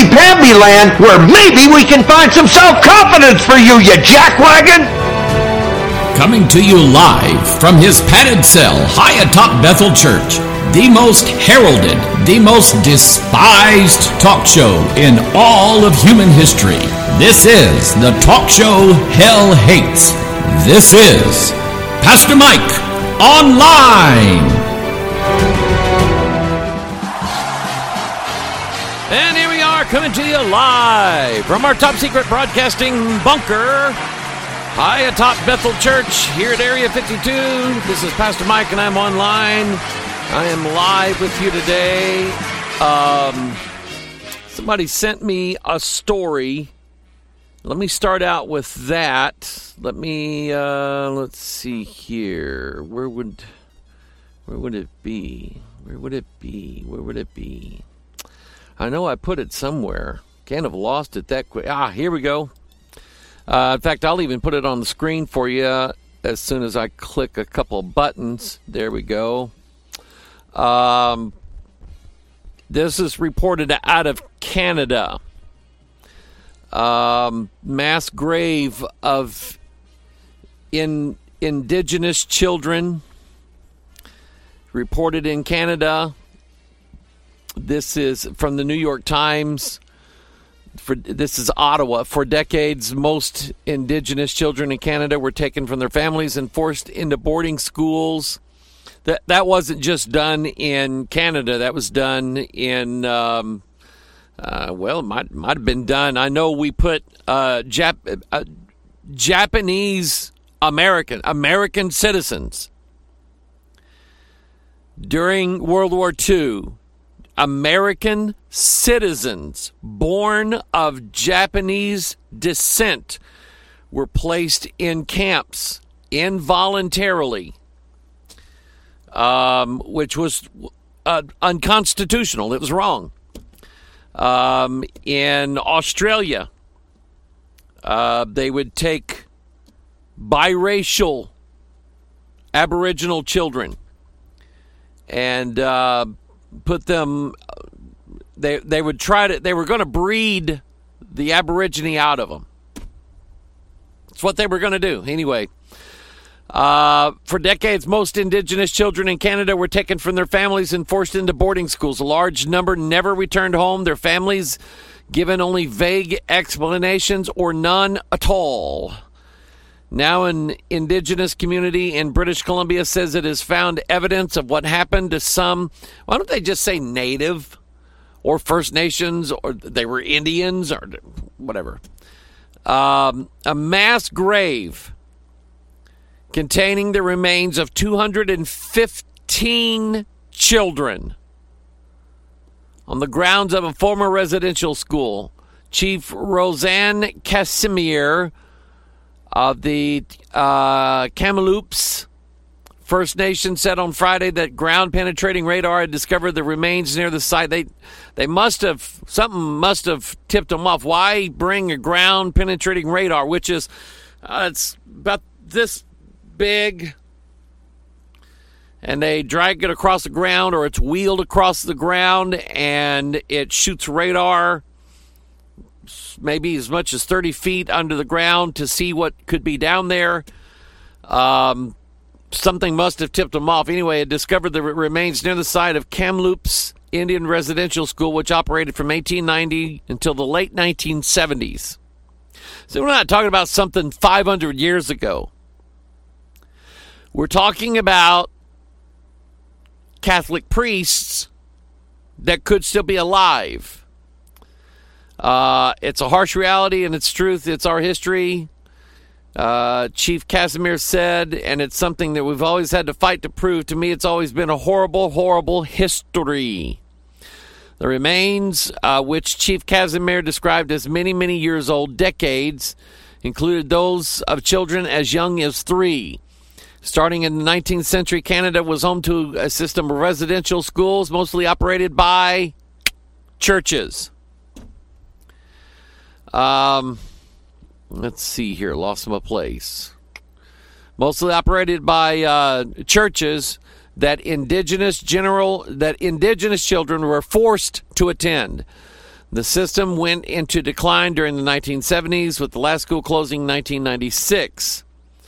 namby-pamby land where maybe we can find some self-confidence for you, you jackwagon! Coming to you live from his padded cell high atop Bethel Church, the most heralded, the most despised talk show in all of human history. This is the talk show hell hates. This is Pastor Mike Online. And here we are coming to you live from our top secret broadcasting bunker high atop Bethel Church here at Area 52. This is Pastor Mike and I'm online. I am live with you today. Somebody sent me a story. Let me start out with that. Let's see here. Where would it be? Where would it be? I know I put it somewhere. Can't have lost it that quick. Here we go. In fact, I'll even put it on the screen for you as soon as I click a couple of buttons. There we go. This is reported out of Canada. Mass grave of indigenous children reported in Canada. This is from the New York Times. This is Ottawa. For decades, most indigenous children in Canada were taken from their families and forced into boarding schools. That wasn't just done in Canada. That was done in, it might have been done. I know we put Japanese American citizens during World War II. American citizens born of Japanese descent were placed in camps involuntarily, which was unconstitutional. It was wrong. In Australia, they would take biracial Aboriginal children and put them, they were going to breed the Aborigine out of them. That's what they were going to do. Anyway, for decades, most indigenous children in Canada were taken from their families and forced into boarding schools. A large number never returned home, their families given only vague explanations or none at all. Now an indigenous community in British Columbia says it has found evidence of what happened to some, why don't they just say Native or First Nations, or they were Indians or whatever. A mass grave containing the remains of 215 children on the grounds of a former residential school. Chief Roseanne Casimir of the Kamloops First Nation said on Friday that ground-penetrating radar had discovered the remains near the site. Something must have tipped them off. Why bring a ground-penetrating radar, which is it's about this big, and they drag it across the ground, or it's wheeled across the ground, and it shoots radar maybe as much as 30 feet under the ground to see what could be down there. Something must have tipped them off. Anyway, it discovered the remains near the site of Kamloops Indian Residential School, which operated from 1890 until the late 1970s. So we're not talking about something 500 years ago. We're talking about Catholic priests that could still be alive. It's a harsh reality, and it's truth. It's our history. Chief Casimir said, and it's something that we've always had to fight to prove. To me, it's always been a horrible, horrible history. The remains, which Chief Casimir described as many, many years old, decades, included those of children as young as 3. Starting in the 19th century, Canada was home to a system of residential schools, mostly operated by churches. Let's see here. Lost my place. Mostly operated by churches that indigenous children were forced to attend. The system went into decline during the 1970s, with the last school closing in 1996.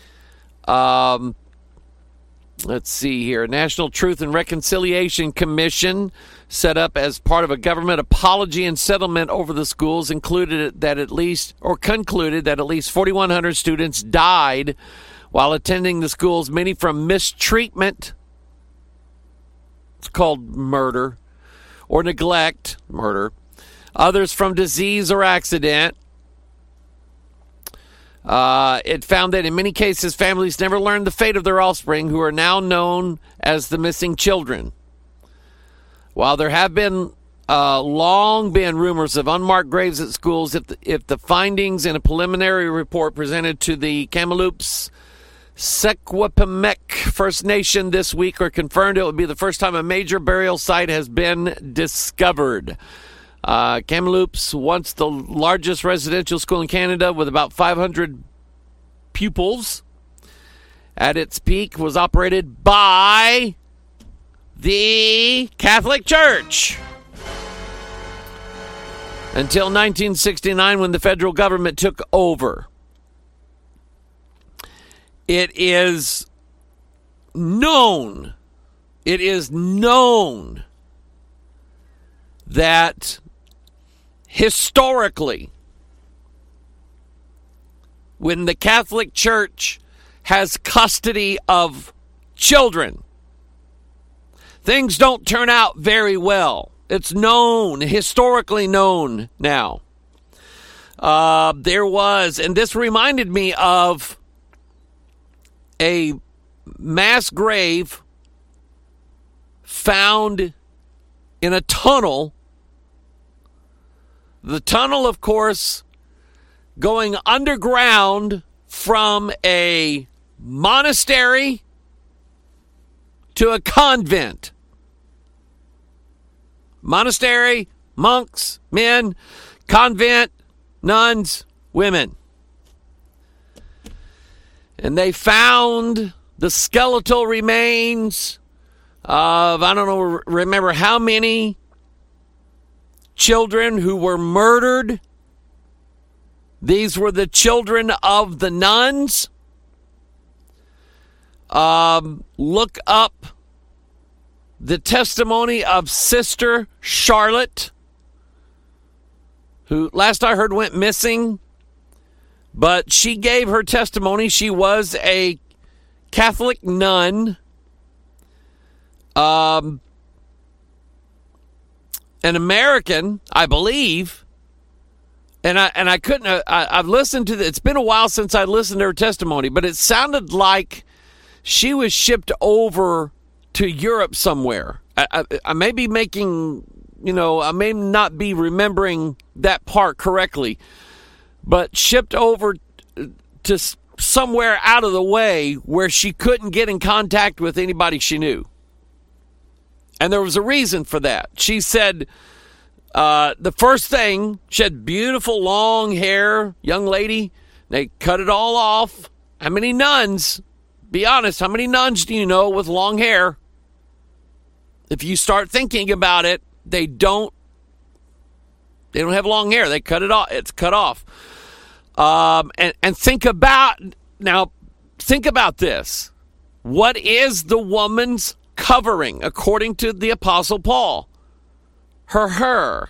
Let's see here. National Truth and Reconciliation Commission, set up as part of a government apology and settlement over the schools, concluded that at least 4,100 students died while attending the schools, many from mistreatment, it's called murder, or neglect, murder, others from disease or accident. It found that in many cases, families never learned the fate of their offspring, who are now known as the missing children. While there have been long been rumors of unmarked graves at schools, if the findings in a preliminary report presented to the Kamloops Secwepemc First Nation this week are confirmed, it would be the first time a major burial site has been discovered. Kamloops, once the largest residential school in Canada with about 500 pupils, at its peak was operated by the Catholic Church until 1969, when the federal government took over. It is known that historically, when the Catholic Church has custody of children, things don't turn out very well. It's known, historically known now. There was, and this reminded me of a mass grave found in a tunnel. The tunnel, of course, going underground from a monastery to a convent. Monastery, monks, men, convent, nuns, women. And they found the skeletal remains of, I don't know, remember how many children who were murdered. These were the children of the nuns. Look up the testimony of Sister Charlotte, who last I heard went missing, but she gave her testimony. She was a Catholic nun, an American, I believe, and I couldn't. I've listened to it's been a while since I listened to her testimony, but it sounded like she was shipped over to Europe somewhere. I may be making, I may not be remembering that part correctly, but shipped over to somewhere out of the way where she couldn't get in contact with anybody she knew. And there was a reason for that. She said the first thing, she had beautiful long hair, young lady. They cut it all off. How many nuns, be honest, how many nuns do you know with long hair? If you start thinking about it, they don't have long hair. They cut it off. It's cut off. And think about this. What is the woman's covering, according to the Apostle Paul? Her.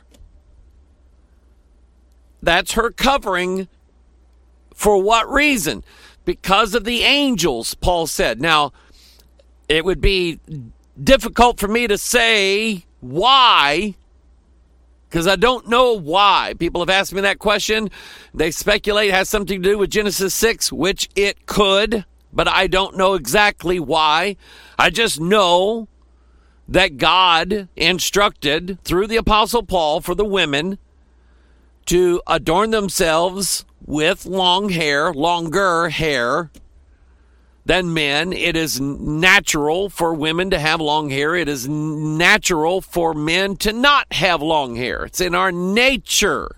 That's her covering. For what reason? Because of the angels, Paul said. Now, it would be difficult for me to say why, because I don't know why. People have asked me that question. They speculate it has something to do with Genesis 6, which it could, but I don't know exactly why. I just know that God instructed through the Apostle Paul for the women to adorn themselves with long hair, longer hair than men. It is natural for women to have long hair. It is natural for men to not have long hair. It's in our nature.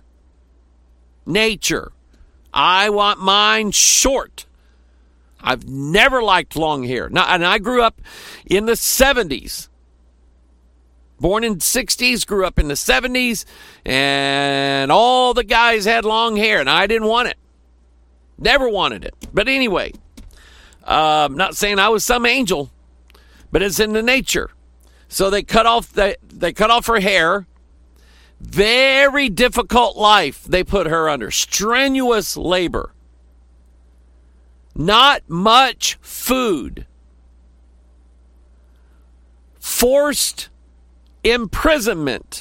I want mine short. I've never liked long hair. Now, and I grew up in the 70s. Born in the 60s, grew up in the 70s, and all the guys had long hair, and I didn't want it. Never wanted it. But anyway, not saying I was some angel, but it's in the nature. So they cut off her hair. Very difficult life they put her under. Strenuous labor. Not much food. Forced imprisonment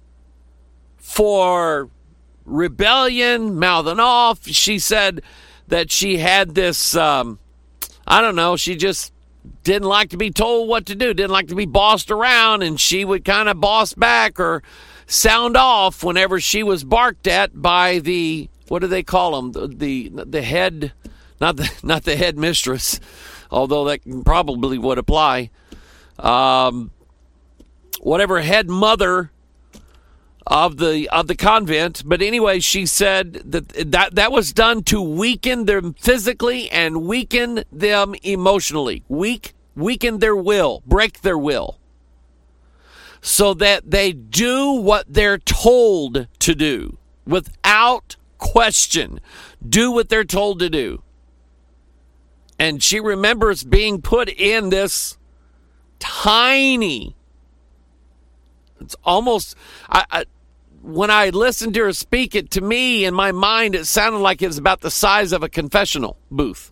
for rebellion, mouthing off. She said that she had this, she just didn't like to be told what to do, didn't like to be bossed around, and she would kind of boss back or sound off whenever she was barked at by the, what do they call them? The head, not the head mistress, although that probably would apply. Whatever head mother of the convent. But anyway, she said that was done to weaken them physically and weaken them emotionally. Weaken their will, break their will, so that they do what they're told to do without question. Do what they're told to do. And she remembers being put in this tiny, it's almost, when I listened to her speak it, to me, in my mind, it sounded like it was about the size of a confessional booth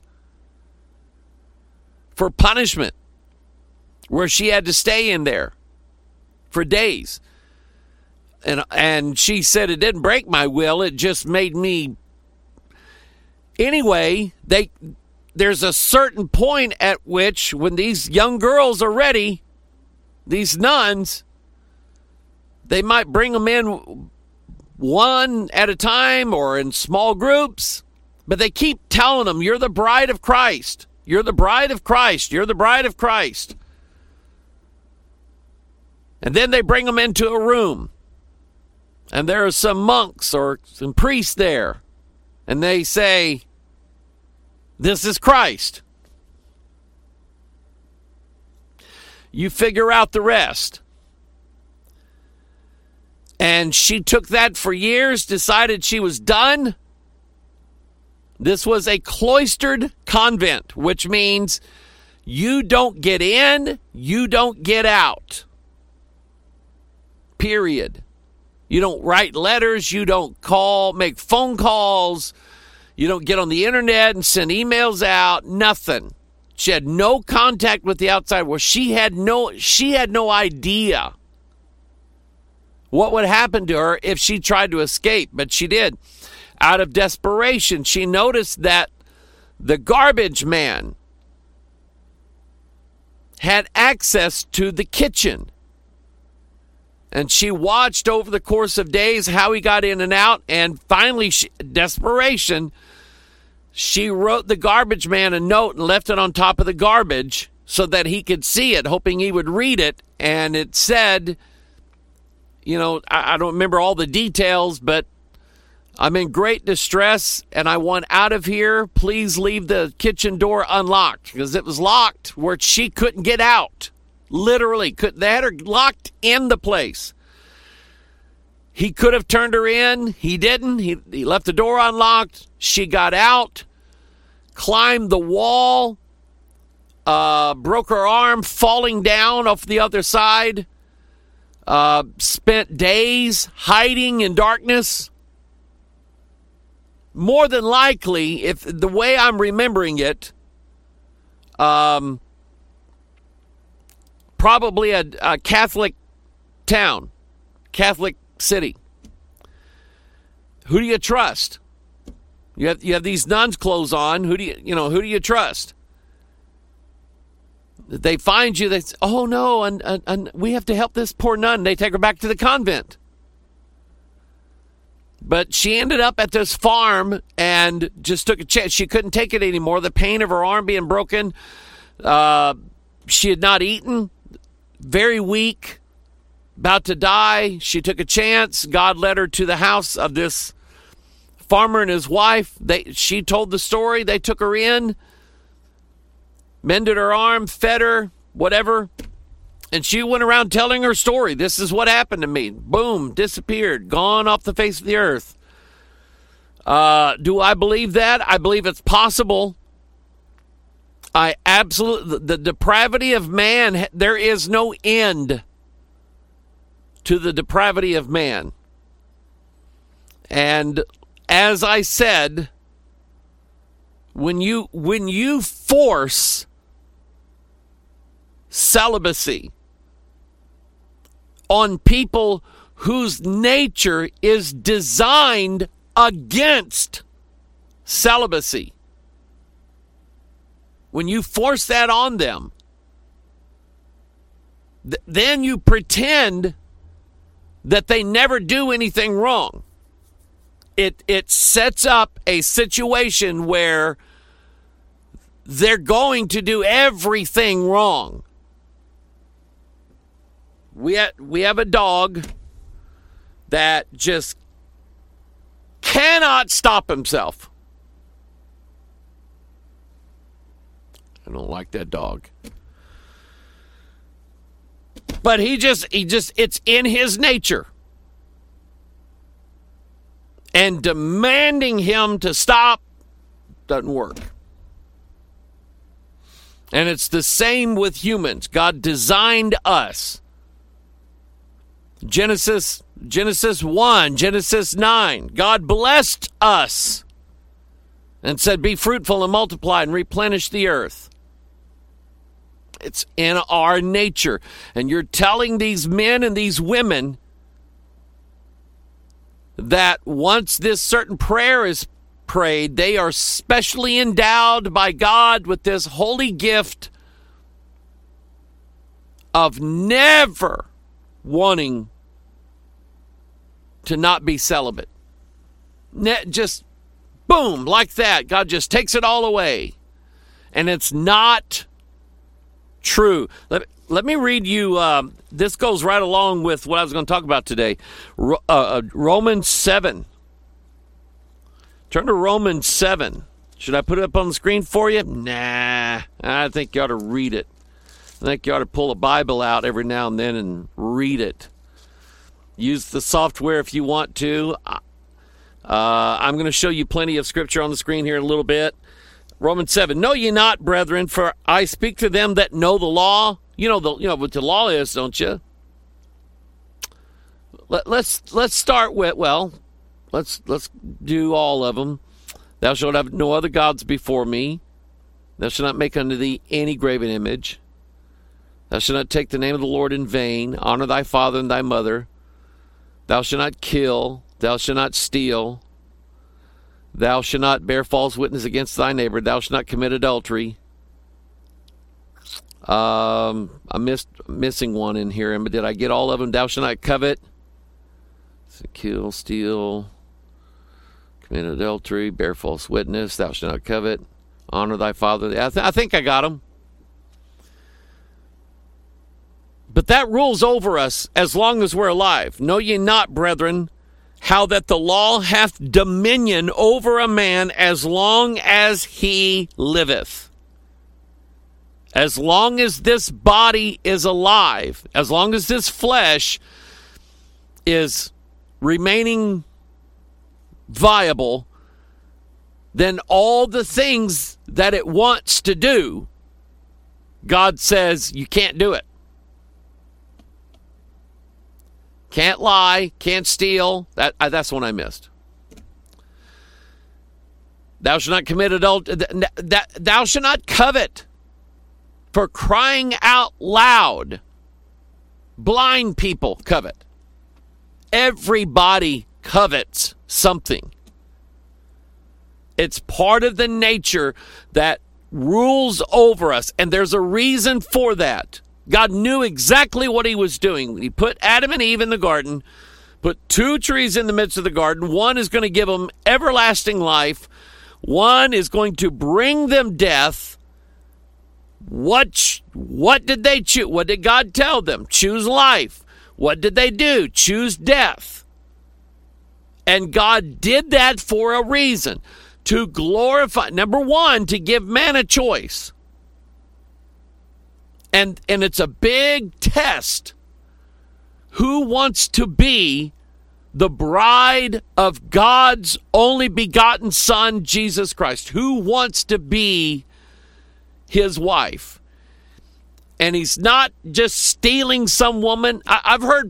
for punishment, where she had to stay in there for days. And she said it didn't break my will, it just made me. Anyway, there's a certain point at which, when these young girls are ready, these nuns, they might bring them in one at a time or in small groups, but they keep telling them, you're the bride of Christ. You're the bride of Christ. You're the bride of Christ. And then they bring them into a room, and there are some monks or some priests there, and they say, this is Christ. You figure out the rest. And she took that for years, decided she was done. This was a cloistered convent, which means you don't get in, you don't get out. Period. You don't write letters, you don't make phone calls, you don't get on the internet and send emails out, nothing. She had no contact with the outside world. She had no idea what would happen to her if she tried to escape, but she did. Out of desperation, she noticed that the garbage man had access to the kitchen. And she watched over the course of days how he got in and out, and finally, desperation, she wrote the garbage man a note and left it on top of the garbage so that he could see it, hoping he would read it. And it said, I don't remember all the details, but I'm in great distress and I want out of here. Please leave the kitchen door unlocked, because it was locked where she couldn't get out. Literally, they had her locked in the place. He could have turned her in. He didn't. He left the door unlocked. She got out, climbed the wall, broke her arm, falling down off the other side. Spent days hiding in darkness. More than likely, if the way I'm remembering it, probably a Catholic town, Catholic city. Who do you trust? You have these nuns' clothes on. Who do you trust? They find you. They say, oh no, and we have to help this poor nun. They take her back to the convent. But she ended up at this farm and just took a chance. She couldn't take it anymore. The pain of her arm being broken. She had not eaten. Very weak. About to die. She took a chance. God led her to the house of this farmer and his wife. She told the story. They took her in. Mended her arm. Fed her. Whatever. And she went around telling her story. This is what happened to me. Boom, disappeared, gone off the face of the earth. Do I believe that? I believe it's possible. I absolutely, the depravity of man, there is no end to the depravity of man. And as I said, when you force celibacy on people whose nature is designed against celibacy, when you force that on them, then you pretend that they never do anything wrong. It sets up a situation where they're going to do everything wrong. We have a dog that just cannot stop himself. I don't like that dog. But he just it's in his nature. And demanding him to stop doesn't work. And it's the same with humans. God designed us. Genesis 1, Genesis 9. God blessed us and said, be fruitful and multiply and replenish the earth. It's in our nature. And you're telling these men and these women that once this certain prayer is prayed, they are specially endowed by God with this holy gift of never wanting to not be celibate. Just boom, like that. God just takes it all away. And it's not true. Let me read you, this goes right along with what I was going to talk about today. Romans 7. Turn to Romans 7. Should I put it up on the screen for you? Nah, I think you ought to read it. I think you ought to pull a Bible out every now and then and read it. Use the software if you want to. I'm going to show you plenty of scripture on the screen here in a little bit. Romans 7. Know ye not, brethren, for I speak to them that know the law. You know what the law is, don't you? Let's start with, let's do all of them. Thou shalt have no other gods before me. Thou shalt not make unto thee any graven image. Thou shalt not take the name of the Lord in vain. Honor thy father and thy mother. Thou shalt not kill. Thou shalt not steal. Thou shalt not bear false witness against thy neighbor. Thou shalt not commit adultery. I'm missing one in here, but did I get all of them? Thou shalt not covet. So kill, steal, commit adultery, bear false witness. Thou shalt not covet. Honor thy father. I think I got them. But that rules over us as long as we're alive. Know ye not, brethren, how that the law hath dominion over a man as long as he liveth. As long as this body is alive, as long as this flesh is remaining viable, then all the things that it wants to do, God says you can't do it. Can't lie, can't steal. That's one I missed. Thou shalt not commit adultery. Thou shalt not covet. For crying out loud, blind people covet. Everybody covets something. It's part of the nature that rules over us, and there's a reason for that. God knew exactly what he was doing. He put Adam and Eve in the garden, put two trees in the midst of the garden. One is going to give them everlasting life. One is going to bring them death. What did they choose? What did God tell them? Choose life. What did they do? Choose death. And God did that for a reason. To glorify, number one, to give man a choice. And it's a big test. Who wants to be the bride of God's only begotten Son, Jesus Christ? Who wants to be his wife? And he's not just stealing some woman. I've heard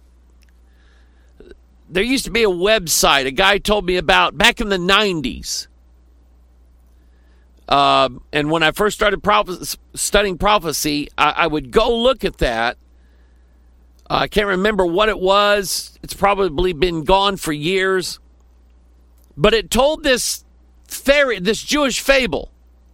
there used to be a website a guy told me about back in the 90s. And when I first started studying prophecy, I would go look at that. I can't remember what it was. It's probably been gone for years. But it told this Jewish fable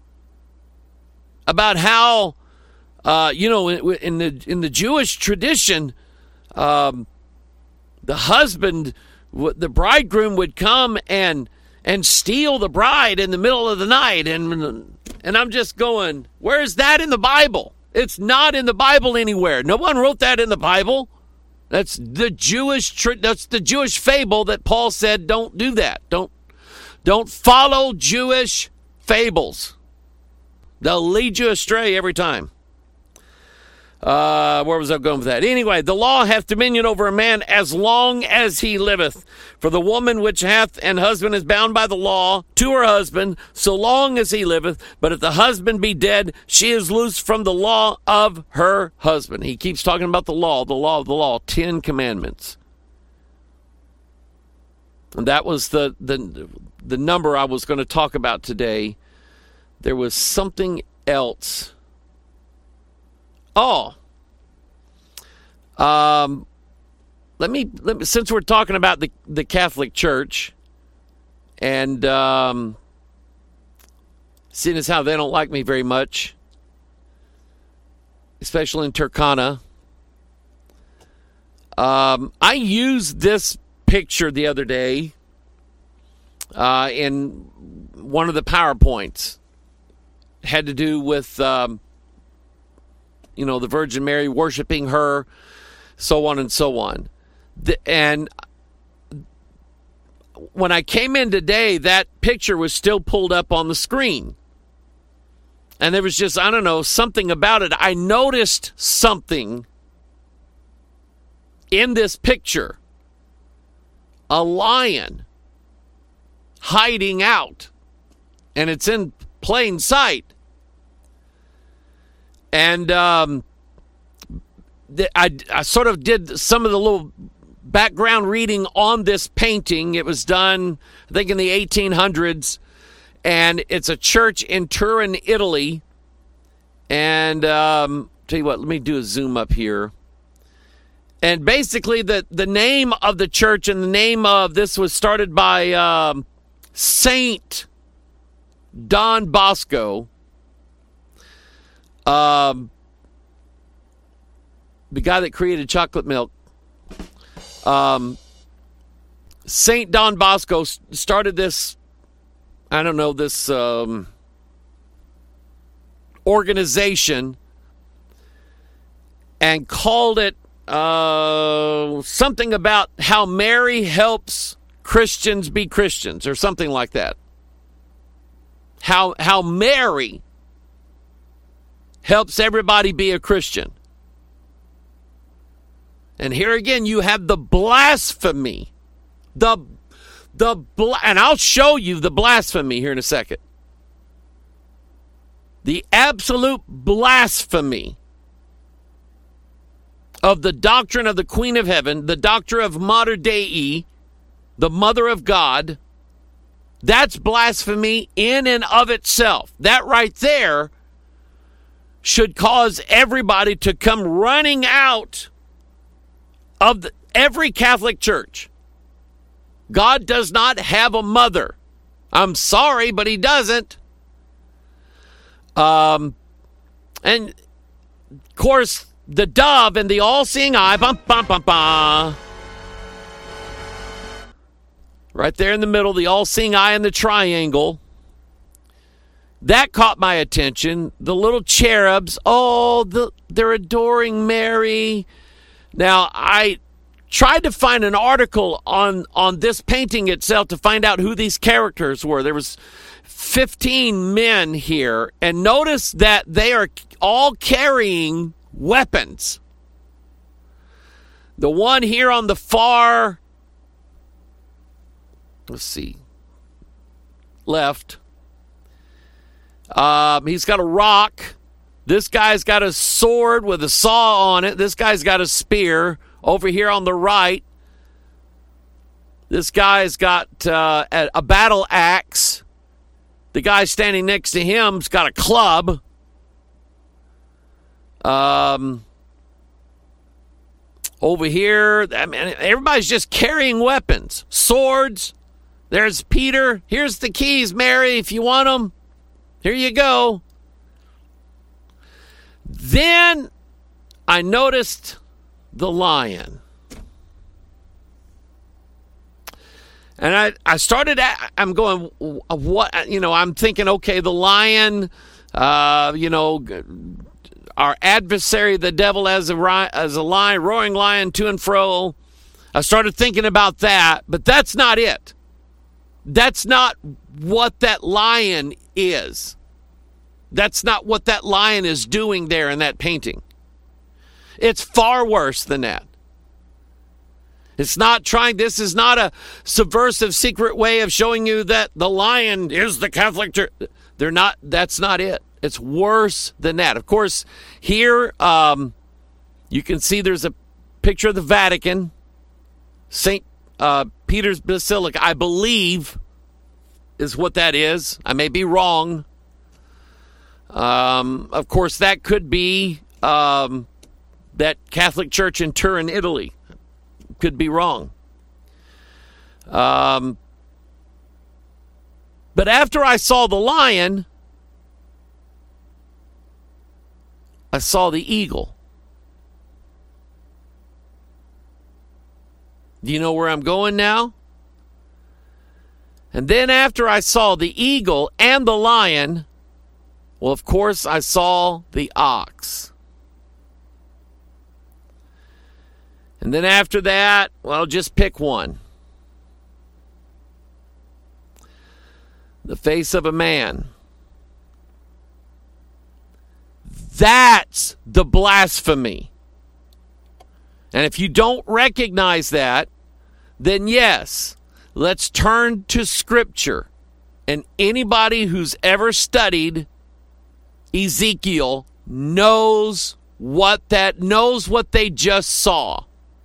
about how, in the Jewish tradition, the husband, the bridegroom would come and steal the bride in the middle of the night. And I'm just going, where's that in the Bible? It's not in the Bible anywhere. No one wrote that in the Bible. That's the Jewish fable that Paul said, don't do that. Don't follow Jewish fables. They'll lead you astray every time. Where was I going with that? Anyway, the law hath dominion over a man as long as he liveth. For the woman which hath an husband is bound by the law to her husband, so long as he liveth. But if the husband be dead, she is loosed from the law of her husband. He keeps talking about the law of the law, 10 commandments. And that was the number I was going to talk about today. There was something else. Let me since we're talking about the Catholic Church, and seeing as how they don't like me very much, especially in Turkana, I used this picture the other day in one of the PowerPoints. It had to do with the Virgin Mary, worshiping her, so on and so on. And when I came in today, that picture was still pulled up on the screen. And there was just, I don't know, something about it. I noticed something in this picture. A lion hiding out. And it's in plain sight. And I sort of did some of the little background reading on this painting. It was done, I think, in the 1800s. And it's a church in Turin, Italy. And tell you what, let me do a zoom up here. And basically the name of the church and the name of this was started by Saint Don Bosco. The guy that created chocolate milk. Saint Don Bosco started this, I don't know, this organization and called it something about how Mary helps Christians be Christians or something like that. How Mary helps everybody be a Christian. And here again, you have the blasphemy. And I'll show you the blasphemy here in a second. The absolute blasphemy of the doctrine of the Queen of Heaven, the doctrine of Mater Dei, the Mother of God. That's blasphemy in and of itself. That right there should cause everybody to come running out of every Catholic church. God does not have a mother. I'm sorry, but he doesn't. And, of course, the dove and the all-seeing eye, bum, bum, bum, bum. Right there in the middle, the all-seeing eye and the triangle. That caught my attention. The little cherubs, they're adoring Mary. Now, I tried to find an article on this painting itself to find out who these characters were. There was 15 men here, and notice that they are all carrying weapons. The one here on the far, let's see, left, he's got a rock. This guy's got a sword with a saw on it. This guy's got a spear. Over here on the right, this guy's got a battle axe. The guy standing next to him's got a club. Over here, I mean, everybody's just carrying weapons, swords. There's Peter. Here's the keys, Mary, if you want them. Here you go. Then I noticed the lion. And I started, I'm going, what, I'm thinking, okay, the lion, our adversary, the devil, as a lion, roaring lion, to and fro. I started thinking about that, but that's not it. That's not what that lion is. That's not what that lion is doing there in that painting. It's far worse than that. This is not a subversive secret way of showing you that the lion is the Catholic Church. That's not it. It's worse than that. Of course, here you can see there's a picture of the Vatican, St. Peter's Basilica, I believe is what that is. I may be wrong. Of course, that could be that Catholic Church in Turin, Italy. Could be wrong. But after I saw the lion, I saw the eagle. Do you know where I'm going now? And then after I saw the eagle and the lion, well, of course, I saw the ox. And then after that, well, just pick one. The face of a man. That's the blasphemy. And if you don't recognize that, then yes, let's turn to Scripture. And anybody who's ever studied Ezekiel knows what they just saw.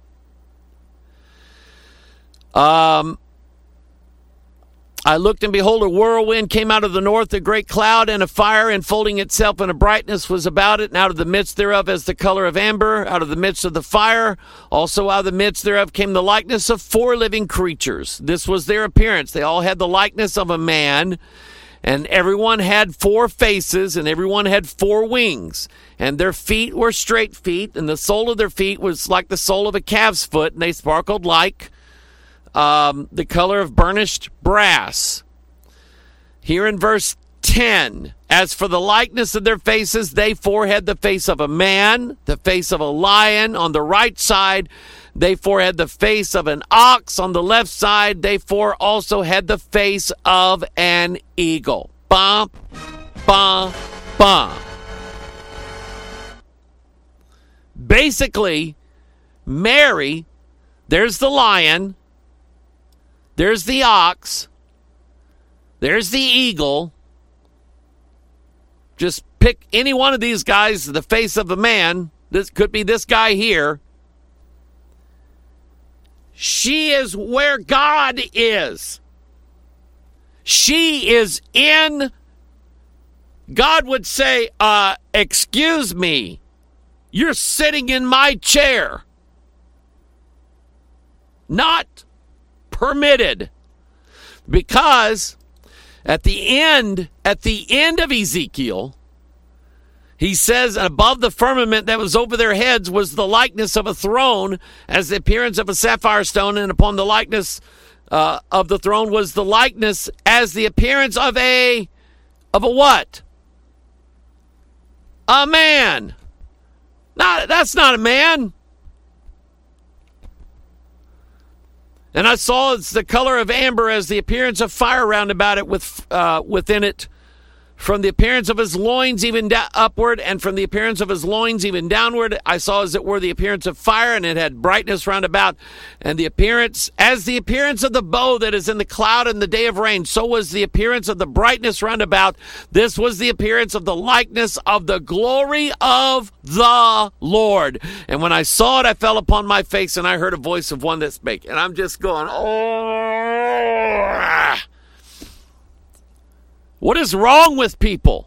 I looked, and behold, a whirlwind came out of the north, a great cloud and a fire enfolding itself, and a brightness was about it, and out of the midst thereof as the color of amber, out of the midst of the fire, also out of the midst thereof came the likeness of 4 living creatures. This was their appearance. They all had the likeness of a man, and everyone had 4 faces, and everyone had 4 wings, and their feet were straight feet, and the sole of their feet was like the sole of a calf's foot, and they sparkled like the color of burnished brass. Here in verse 10, as for the likeness of their faces, they 4 had the face of a man, the face of a lion on the right side. They 4 had the face of an ox on the left side. They 4 also had the face of an eagle. Bah, bah, bah. Basically, Mary, there's the lion, there's the ox, there's the eagle. Just pick any one of these guys, the face of a man. This could be this guy here. She is where God is. She is in, God would say, excuse me, you're sitting in my chair. Not permitted. Because at the end of Ezekiel, he says, above the firmament that was over their heads was the likeness of a throne, as the appearance of a sapphire stone, and upon the likeness of the throne was the likeness as the appearance of a what? A man. That's not a man. And I saw it's the color of amber, as the appearance of fire round about it, within it. From the appearance of his loins even upward, and from the appearance of his loins even downward, I saw as it were the appearance of fire, and it had brightness round about. And the appearance, as the appearance of the bow that is in the cloud in the day of rain, so was the appearance of the brightness round about. This was the appearance of the likeness of the glory of the Lord. And when I saw it, I fell upon my face, and I heard a voice of one that spake. And I'm just going, oh. What is wrong with people?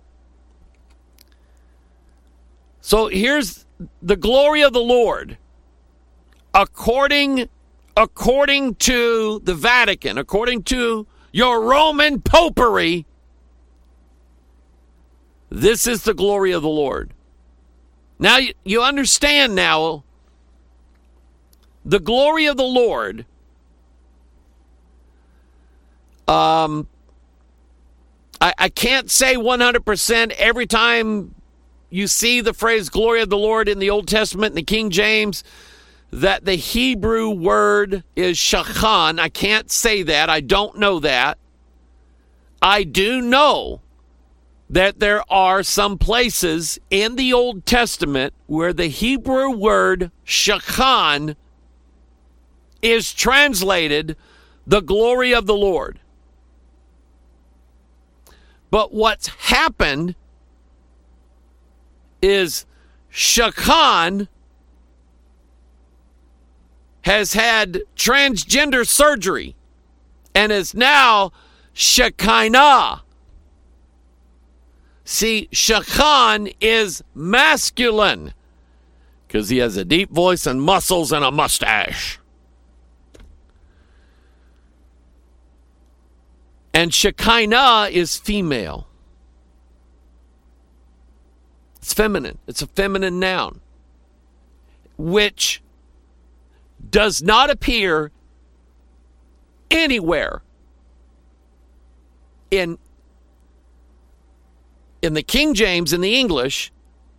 So here's the glory of the Lord. According to the Vatican, according to your Roman popery, this is the glory of the Lord. Now you understand now, the glory of the Lord, I can't say 100% every time you see the phrase glory of the Lord in the Old Testament, in the King James, that the Hebrew word is shachan. I can't say that. I don't know that. I do know that there are some places in the Old Testament where the Hebrew word shachan is translated the glory of the Lord. But what's happened is Shachan has had transgender surgery and is now Shekinah. See, Shachan is masculine because he has a deep voice and muscles and a mustache. And Shekinah is female. It's feminine. It's a feminine noun, which does not appear anywhere in the King James, in the English.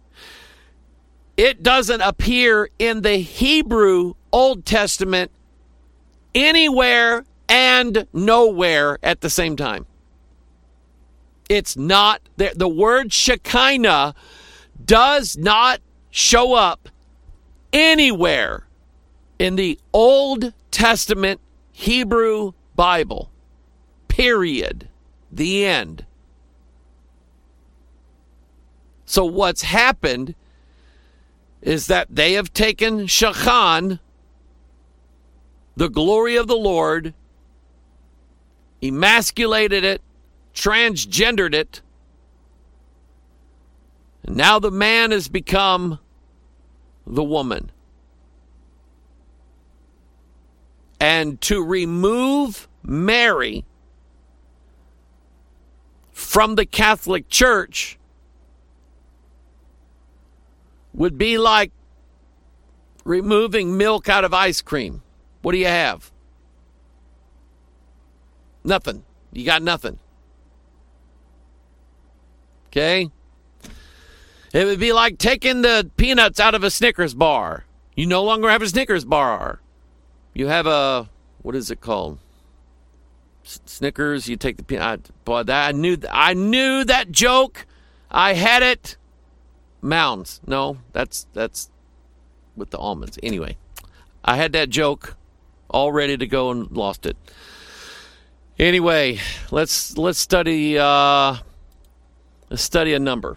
It doesn't appear in the Hebrew Old Testament anywhere and nowhere at the same time. It's not there. The word Shekinah does not show up anywhere in the Old Testament Hebrew Bible. Period. The end. So what's happened is that they have taken Shachan, the glory of the Lord, emasculated it, transgendered it, and now the man has become the woman. And to remove Mary from the Catholic Church would be like removing milk out of ice cream. What do you have? Nothing. You got nothing. Okay? It would be like taking the peanuts out of a Snickers bar. You no longer have a Snickers bar. You have a, what is it called? Snickers. You take the peanut. Boy, I knew that joke. I had it. Mounds. No, that's with the almonds. Anyway, I had that joke all ready to go and lost it. Anyway, let's study a number.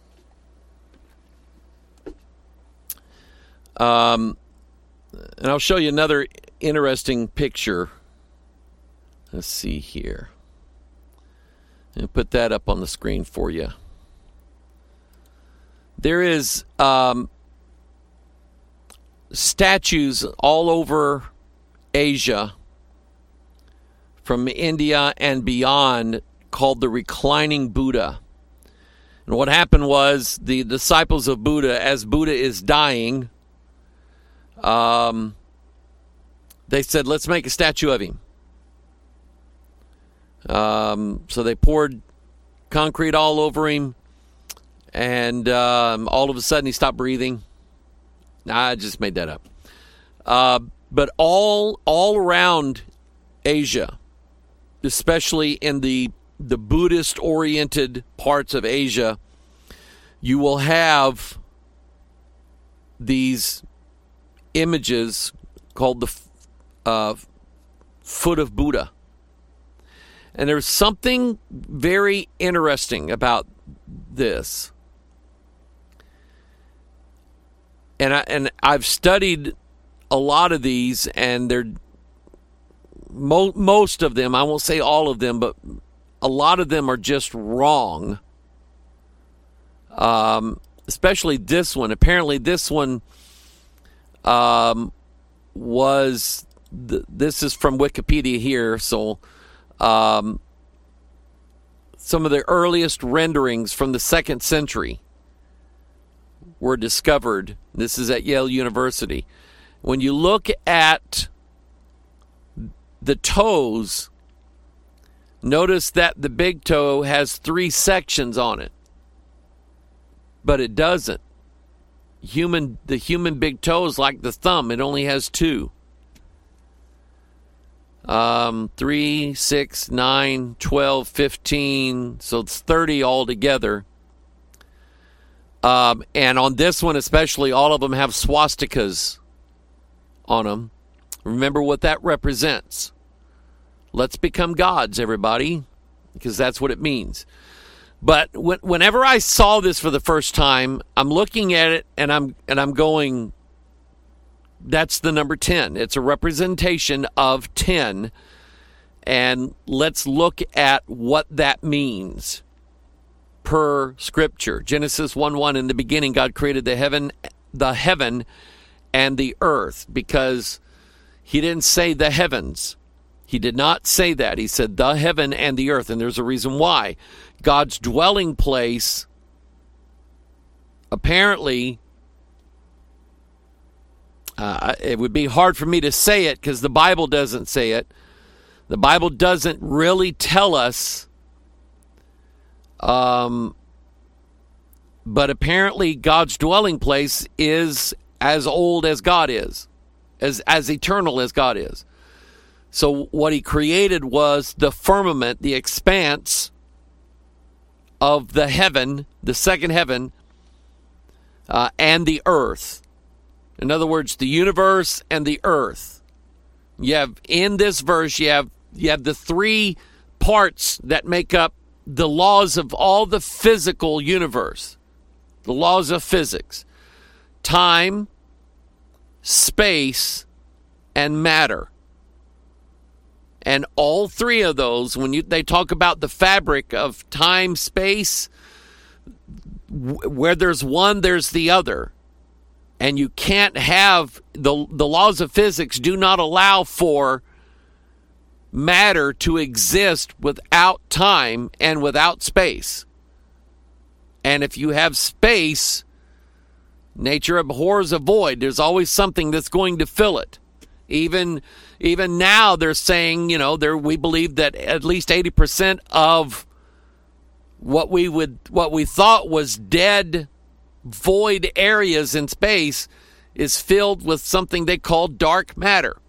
And I'll show you another interesting picture. Let's see here. And put that up on the screen for you. There is statues all over Asia, from India and beyond, called the reclining Buddha. And what happened was the disciples of Buddha, as Buddha is dying, they said, let's make a statue of him. So they poured concrete all over him, and all of a sudden he stopped breathing. Nah, I just made that up. But all around Asia, especially in the Buddhist-oriented parts of Asia, you will have these images called the foot of Buddha. And there's something very interesting about this. And I've studied a lot of these, and they're most of them, I won't say all of them, but a lot of them are just wrong. Especially this one. Apparently this one this is from Wikipedia here, so some of the earliest renderings from the 2nd century were discovered. This is at Yale University. When you look at the toes, notice that the big toe has 3 sections on it, but it doesn't. The human big toe is like the thumb. It only has 2. 3, 6, 9, 12, 15. So it's 30 altogether. And on this one especially, all of them have swastikas on them. Remember what that represents. Let's become gods, everybody, because that's what it means. But whenever I saw this for the first time, I'm looking at it and I'm going, that's the number 10. It's a representation of 10. And let's look at what that means per Scripture. Genesis 1:1, in the beginning God created the heaven and the earth, because he didn't say the heavens. He did not say that. He said the heaven and the earth, and there's a reason why. God's dwelling place, apparently, it would be hard for me to say it because the Bible doesn't say it. The Bible doesn't really tell us, but apparently God's dwelling place is as old as God is, as eternal as God is. So what he created was the firmament, the expanse of the heaven, the second heaven, and the earth. In other words, the universe and the earth. You have, in this verse, you have the 3 parts that make up the laws of all the physical universe. The laws of physics. Time, space, and matter. And all 3 of those, when they talk about the fabric of time, space, where there's one, there's the other. And you can't have, the laws of physics do not allow for matter to exist without time and without space. And if you have space, nature abhors a void. There's always something that's going to fill it. Even now they're saying, we believe that at least 80% of what we thought was dead, void areas in space is filled with something they call dark matter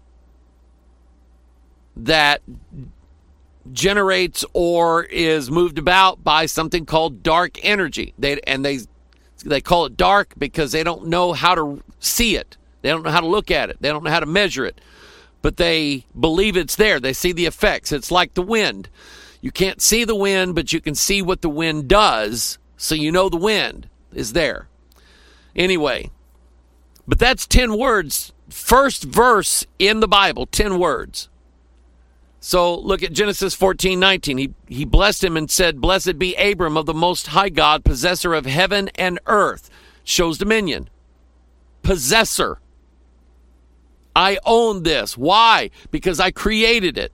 that generates or is moved about by something called dark energy. They call it dark because they don't know how to see it. They don't know how to look at it. They don't know how to measure it. But they believe it's there. They see the effects. It's like the wind. You can't see the wind, but you can see what the wind does, so you know the wind is there. Anyway, but that's 10 words. First verse in the Bible, 10 words. So look at Genesis 14:19. He blessed him and said, "Blessed be Abram of the Most High God, possessor of heaven and earth." Shows dominion. Possessor. I own this. Why? Because I created it.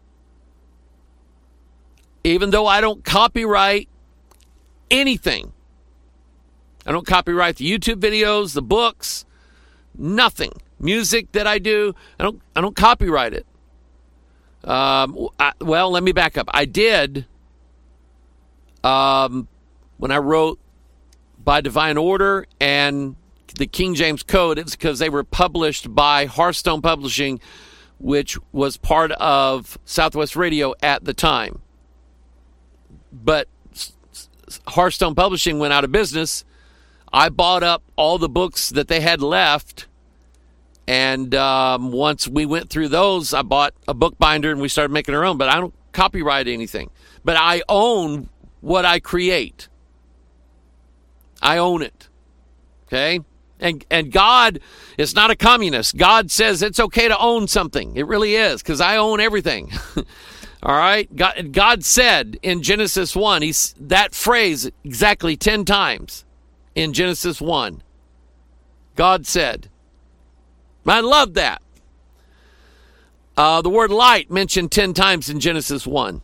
Even though I don't copyright anything. I don't copyright the YouTube videos, the books, nothing. Music that I do, I don't copyright it. Well, let me back up. I did when I wrote By Divine Order and the King James Code, it's because they were published by Hearthstone Publishing, which was part of Southwest Radio at the time. But Hearthstone Publishing went out of business. I bought up all the books that they had left, and once we went through those, I bought a book binder and we started making our own. But I don't copyright anything. But I own what I create. I own it. Okay? And God is not a communist. God says it's okay to own something. It really is, because I own everything. All right? God said in Genesis 1, that phrase exactly 10 times in Genesis 1. God said. I love that. The word light mentioned 10 times in Genesis 1.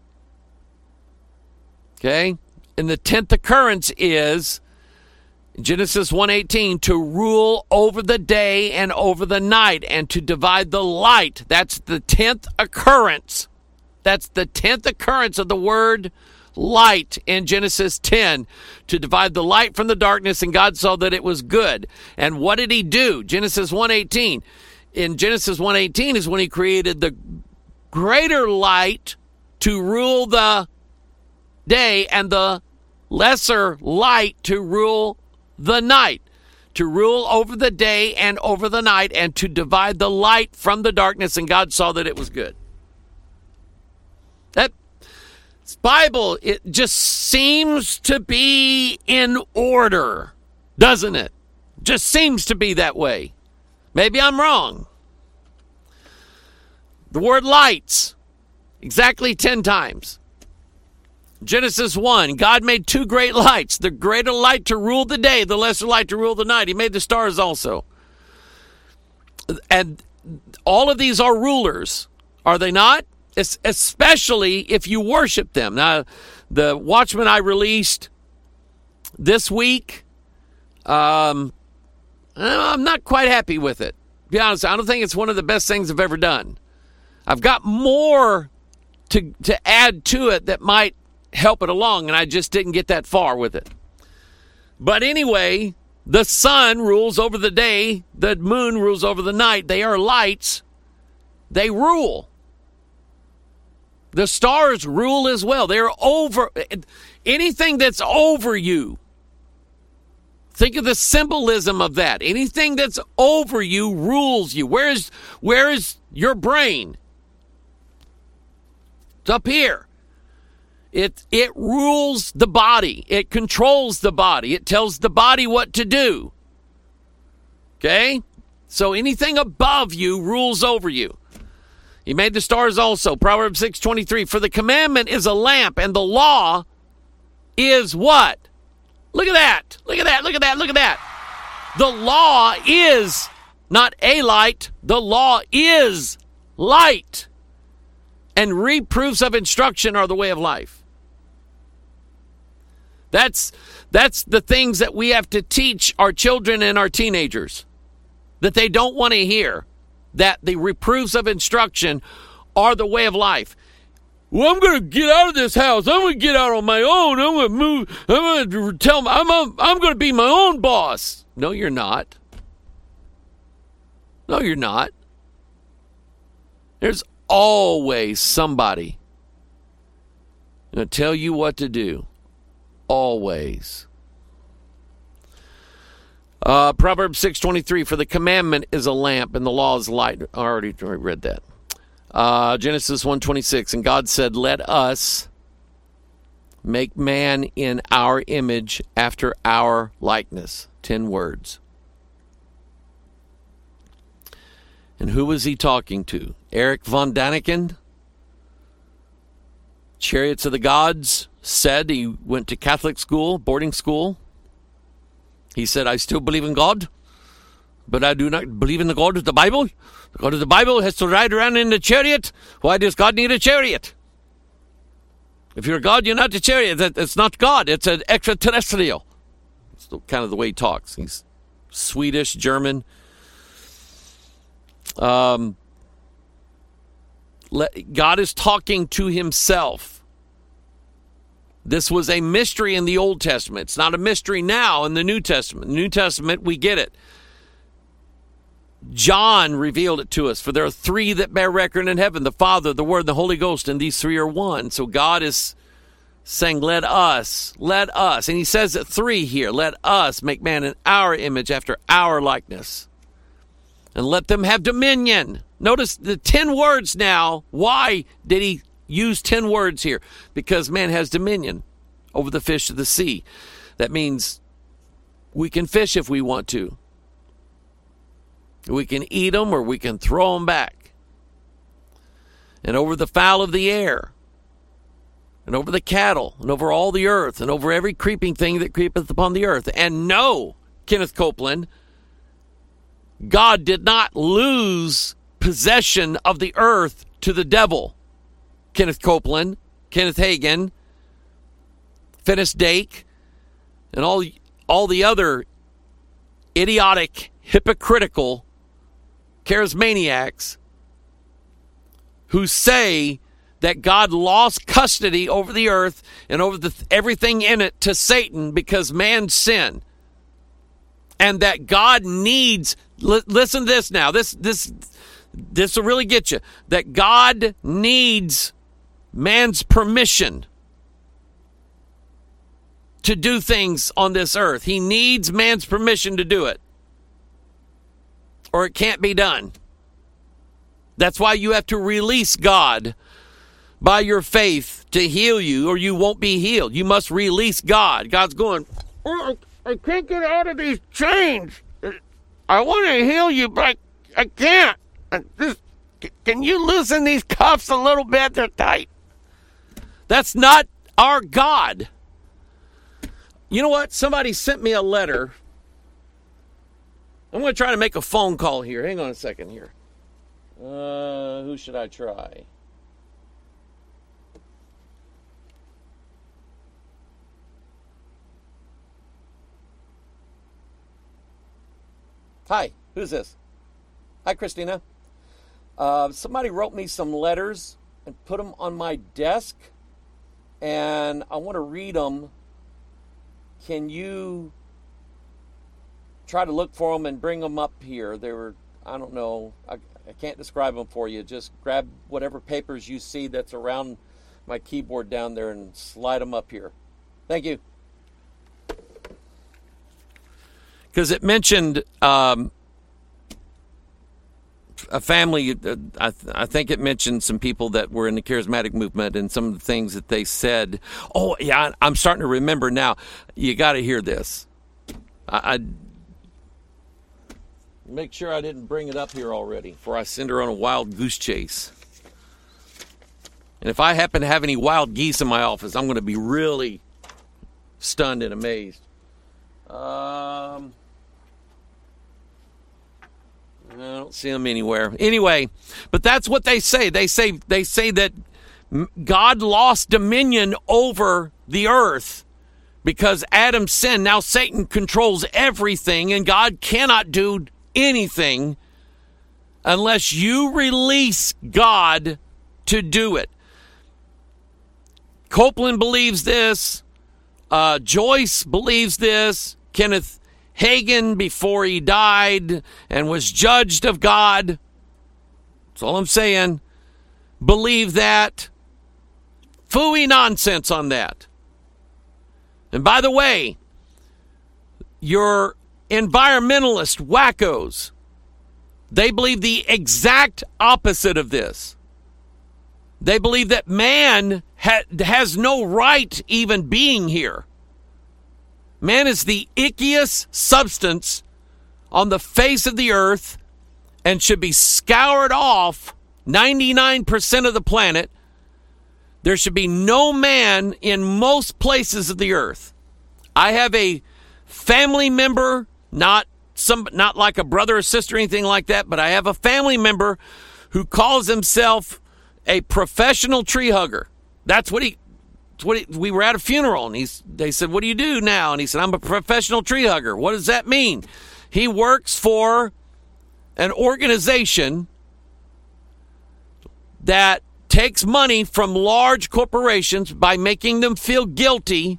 Okay? And the 10th occurrence is Genesis 1:18, to rule over the day and over the night and to divide the light. That's the 10th occurrence. That's the 10th occurrence of the word light in Genesis 10, to divide the light from the darkness, and God saw that it was good. And what did he do? Genesis 1:18. In Genesis 1:18 is when he created the greater light to rule the day and the lesser light to rule the night, to rule over the day and over the night, and to divide the light from the darkness, and God saw that it was good. That Bible, it just seems to be in order, doesn't it? Just seems to be that way. Maybe I'm wrong. The word lights, exactly 10 times. Genesis 1, God made two great lights, the greater light to rule the day, the lesser light to rule the night. He made the stars also. And all of these are rulers, are they not? Especially if you worship them. Now, the Watchman I released this week, I'm not quite happy with it. To be honest, I don't think it's one of the best things I've ever done. I've got more to add to it that might help it along, and I just didn't get that far with it. But anyway, the sun rules over the day, the moon rules over the night. They are lights. They rule. The stars rule as well. They're over anything that's over you. Think of the symbolism of that. Anything that's over you rules you. Where is your brain? It's up here. It rules the body. It controls the body. It tells the body what to do. Okay? So anything above you rules over you. He made the stars also. Proverbs 6:23. For the commandment is a lamp, and the law is what? Look at that. Look at that. Look at that. Look at that. The law is not a light. The law is light. And reproofs of instruction are the way of life. That's the things that we have to teach our children and our teenagers, that they don't want to hear, that the reproofs of instruction are the way of life. Well, I'm going to get out of this house. I'm going to get out on my own. I'm going to move. I'm going to tell them I'm going to be my own boss. No, you're not. No, you're not. There's always somebody going to tell you what to do. Always. Proverbs 6:23, for the commandment is a lamp and the law is light. I already read that. Genesis 1:26, and God said, let us make man in our image after our likeness. 10 words. And who was he talking to? Eric von Daniken? Chariots of the Gods said he went to Catholic school, boarding school. He said, I still believe in God, but I do not believe in the God of the Bible. The God of the Bible has to ride around in a chariot. Why does God need a chariot? If you're a God, you're not a chariot. It's not God. It's an extraterrestrial. It's kind of the way he talks. He's Swedish, German. God is talking to himself. This was a mystery in the Old Testament. It's not a mystery now in the New Testament. In the New Testament, we get it. John revealed it to us. For there are three that bear record in heaven, the Father, the Word, and the Holy Ghost, and these three are one. So God is saying, let us. And he says it three here. Let us make man in our image after our likeness. And let them have dominion. Notice the 10 words now. Why did he use 10 words here? Because man has dominion over the fish of the sea. That means we can fish if we want to. We can eat them or we can throw them back. And over the fowl of the air. And over the cattle. And over all the earth. And over every creeping thing that creepeth upon the earth. And no, Kenneth Copeland, God did not lose possession of the earth to the devil. Kenneth Copeland, Kenneth Hagin, Finis Dake, and all the other idiotic, hypocritical charismaniacs who say that God lost custody over the earth and over everything in it to Satan because man sinned. And that God needs, listen to this now, this will really get you, that God needs man's permission to do things on this earth. He needs man's permission to do it, or it can't be done. That's why you have to release God by your faith to heal you, or you won't be healed. You must release God. God's going, oh, I can't get out of these chains. I want to heal you, but I can't. Can you loosen these cuffs a little bit? They're tight. That's not our God. You know what? Somebody sent me a letter. I'm going to try to make a phone call here. Hang on a second here. Who should I try? Hi, who's this? Hi, Christina. Somebody wrote me some letters and put them on my desk, and I want to read them. Can you try to look for them and bring them up here? They were, I don't know, I can't describe them for you. Just grab whatever papers you see that's around my keyboard down there and slide them up here. Thank you. Because it mentioned a family, I think it mentioned some people that were in the charismatic movement and some of the things that they said. Oh, yeah, I'm starting to remember now. You got to hear this. I make sure I didn't bring it up here already before I send her on a wild goose chase. And if I happen to have any wild geese in my office, I'm going to be really stunned and amazed. I don't see them anywhere. Anyway, but that's what they say. They say that God lost dominion over the earth because Adam sinned. Now Satan controls everything, and God cannot do anything unless you release God to do it. Copeland believes this. Joyce believes this. Kenneth Hagin, before he died and was judged of God, that's all I'm saying, believe that. Phooey nonsense on that. And by the way, your environmentalist wackos, they believe the exact opposite of this. They believe that man has no right even being here. Man is the ickiest substance on the face of the earth and should be scoured off 99% of the planet. There should be no man in most places of the earth. I have a family member, not like a brother or sister or anything like that, but I have a family member who calls himself a professional tree hugger. We were at a funeral, and they said, "What do you do now?" And he said, "I'm a professional tree hugger." What does that mean? He works for an organization that takes money from large corporations by making them feel guilty,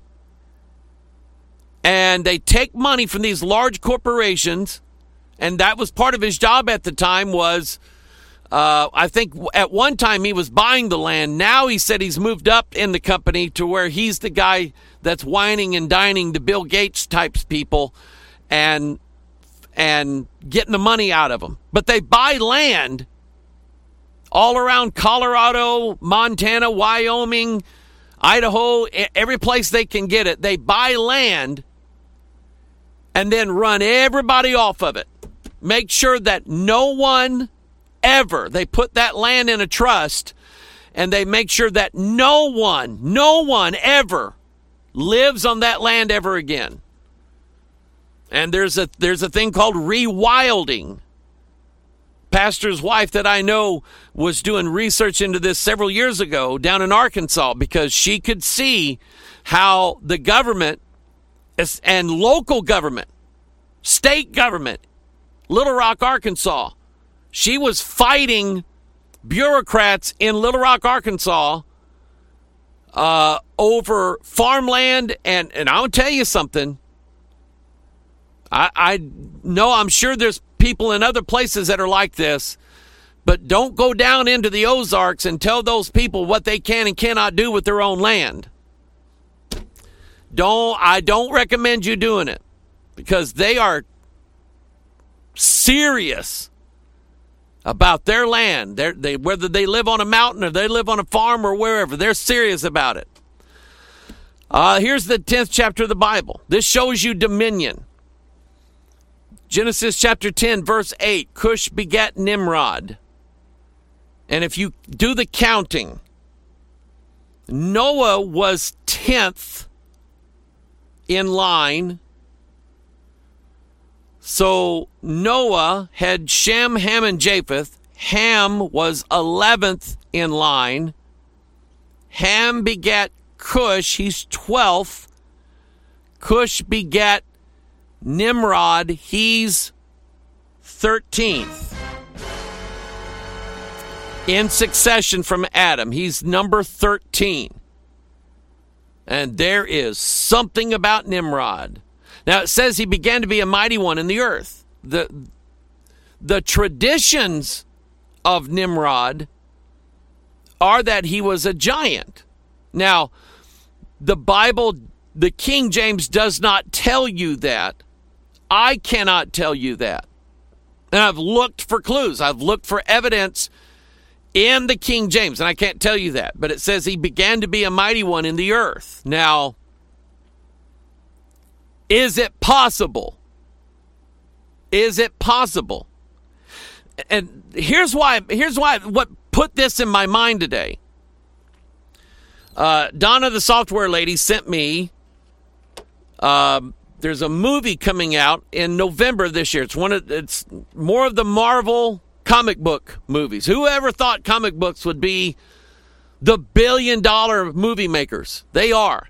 and they take money from these large corporations, and that was part of his job at the time was, I think at one time he was buying the land. Now he said he's moved up in the company to where he's the guy that's whining and dining the Bill Gates types people and getting the money out of them. But they buy land all around Colorado, Montana, Wyoming, Idaho, every place they can get it. They buy land and then run everybody off of it. Make sure that no one ever, they put that land in a trust, and they make sure that no one ever lives on that land ever again. And there's a thing called rewilding. Pastor's wife that I know was doing research into this several years ago down in Arkansas because she could see how the government and local government, state government, Little Rock, Arkansas, she was fighting bureaucrats in Little Rock, Arkansas over farmland. And I'll tell you something. I know I'm sure there's people in other places that are like this, but don't go down into the Ozarks and tell those people what they can and cannot do with their own land. I don't recommend you doing it because they are serious about their land. They whether they live on a mountain or they live on a farm or wherever, they're serious about it. Here's the 10th chapter of the Bible. This shows you dominion. Genesis chapter 10, verse 8, Cush begat Nimrod. And if you do the counting, Noah was 10th in line. So Noah had Shem, Ham, and Japheth. Ham was 11th in line. Ham begat Cush. He's 12th. Cush begat Nimrod. He's 13th. In succession from Adam. He's number 13. And there is something about Nimrod. Now, it says he began to be a mighty one in the earth. The traditions of Nimrod are that he was a giant. Now, the Bible, the King James does not tell you that. I cannot tell you that. And I've looked for clues. I've looked for evidence in the King James, and I can't tell you that. But it says he began to be a mighty one in the earth. Now, is it possible? Is it possible? And here's why what put this in my mind today. Donna, the software lady, sent me, there's a movie coming out in November this year. It's more of the Marvel comic book movies. Whoever thought comic books would be the billion-dollar movie makers? They are.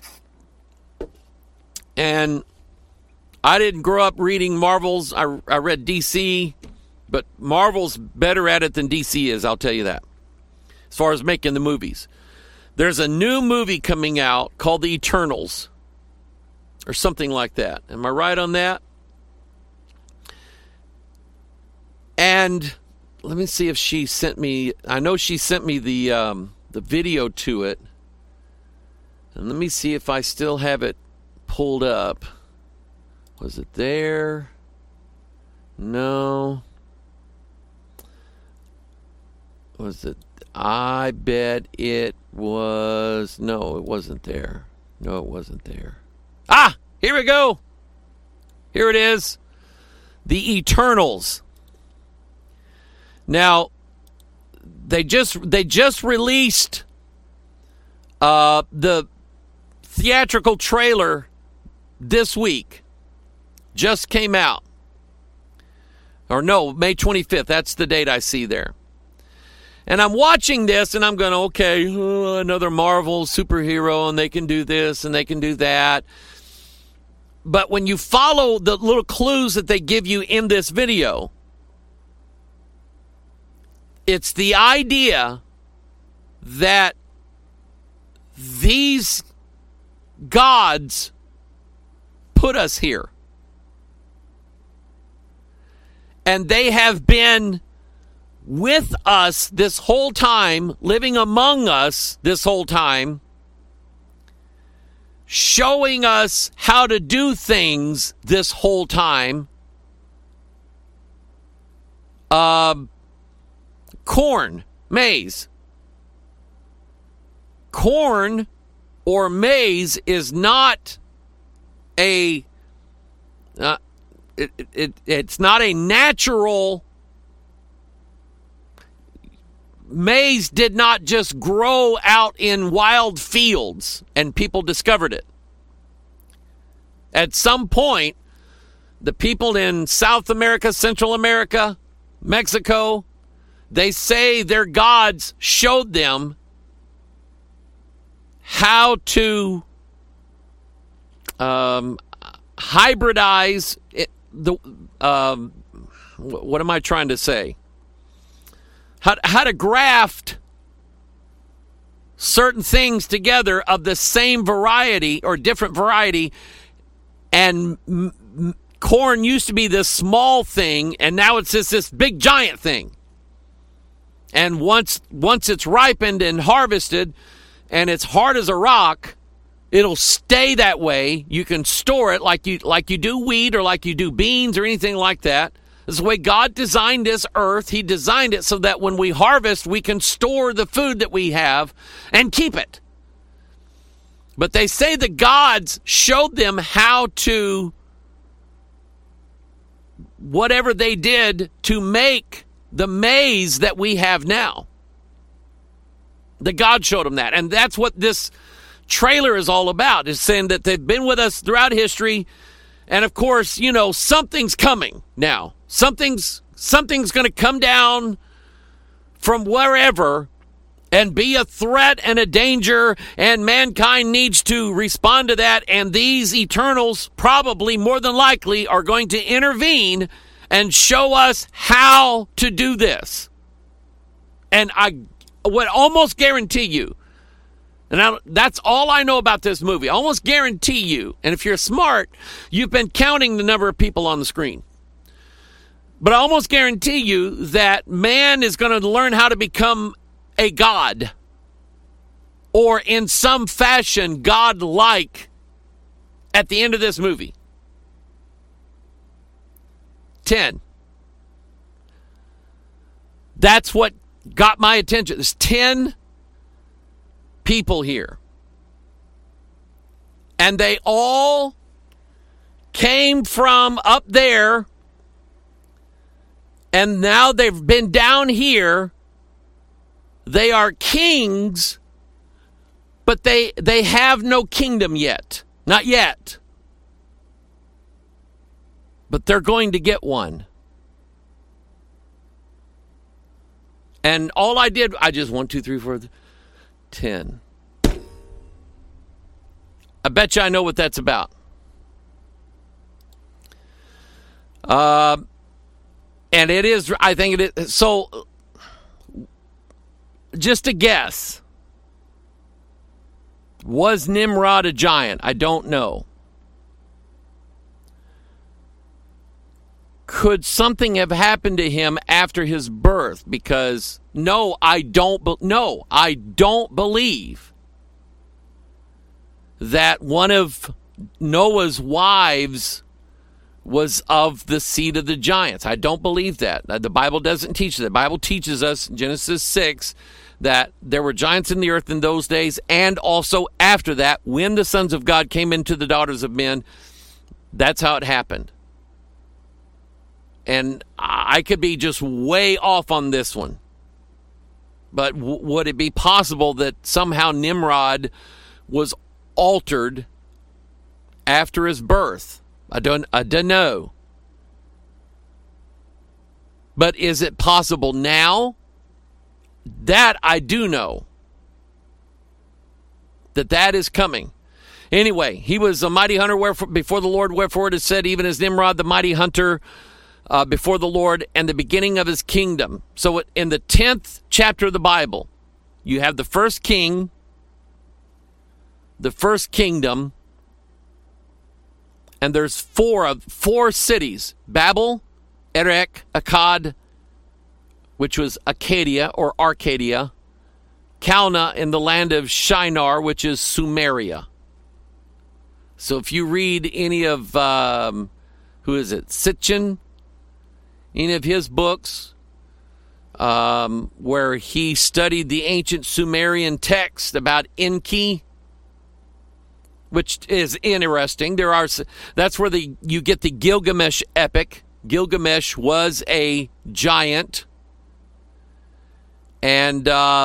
And I didn't grow up reading Marvels. I read DC, but Marvel's better at it than DC is, I'll tell you that, as far as making the movies. There's a new movie coming out called The Eternals, or something like that. Am I right on that? And let me see if she sent me, I know she sent me the video to it. And let me see if I still have it pulled up. Was it there? No. Was it? I bet it was. No, it wasn't there. No, it wasn't there. Ah, here we go. Here it is. The Eternals. Now, they just released the theatrical trailer this week. Just came out. Or no, May 25th. That's the date I see there. And I'm watching this and I'm going, okay, another Marvel superhero, and they can do this and they can do that. But when you follow the little clues that they give you in this video, it's the idea that these gods put us here. And they have been with us this whole time, living among us this whole time, showing us how to do things this whole time. Corn, maize. Corn or maize is not a it's not a natural. Maize did not just grow out in wild fields and people discovered it. At some point, the people in South America, Central America, Mexico, they say their gods showed them how to hybridize what am I trying to say? How to graft certain things together of the same variety or different variety. And corn used to be this small thing, and now it's just this big giant thing. And once it's ripened and harvested, and it's hard as a rock, it'll stay that way. You can store it like you do wheat or like you do beans or anything like that. This is the way God designed this earth. He designed it so that when we harvest, we can store the food that we have and keep it. But they say the gods showed them how to, whatever they did to make the maize that we have now. The God showed them that. And that's what this trailer is all about, is saying that they've been with us throughout history. And of course, you know, something's coming now. Something's going to come down from wherever and be a threat and a danger, and mankind needs to respond to that. And these Eternals probably, more than likely, are going to intervene and show us how to do this. And I would almost guarantee you, and that's all I know about this movie, I almost guarantee you, and if you're smart, you've been counting the number of people on the screen. But I almost guarantee you that man is going to learn how to become a god, or in some fashion God-like, at the end of this movie. 10. That's what got my attention. There's 10 people here. And they all came from up there, and now they've been down here. They are kings, but they have no kingdom yet. Not yet. But they're going to get one. And all I just 1, 2, 3, 4, 10. I bet you I know what that's about. And it is, I think it is. So, just a guess. Was Nimrod a giant? I don't know. Could something have happened to him after his birth? Because I don't believe that one of Noah's wives was of the seed of the giants. I don't believe that. The Bible doesn't teach that. The Bible teaches us, Genesis 6, that there were giants in the earth in those days, and also after that, when the sons of God came into the daughters of men. That's how it happened. And I could be just way off on this one. But would it be possible that somehow Nimrod was altered after his birth? I don't know. But is it possible now? That I do know. That is coming. Anyway, he was a mighty hunter before the Lord, wherefore it is said, even as Nimrod, the mighty hunter before the Lord, and the beginning of his kingdom. So in the 10th chapter of the Bible, You have the first king, the first kingdom, and there's four cities: Babel, Erech, Akkad, which was Acadia or Arcadia, Calneh in the land of Shinar, which is Sumeria. So if you read any of, Sitchin, any of his books, where he studied the ancient Sumerian text about Enki, which is interesting. That's where you get the Gilgamesh epic. Gilgamesh was a giant, and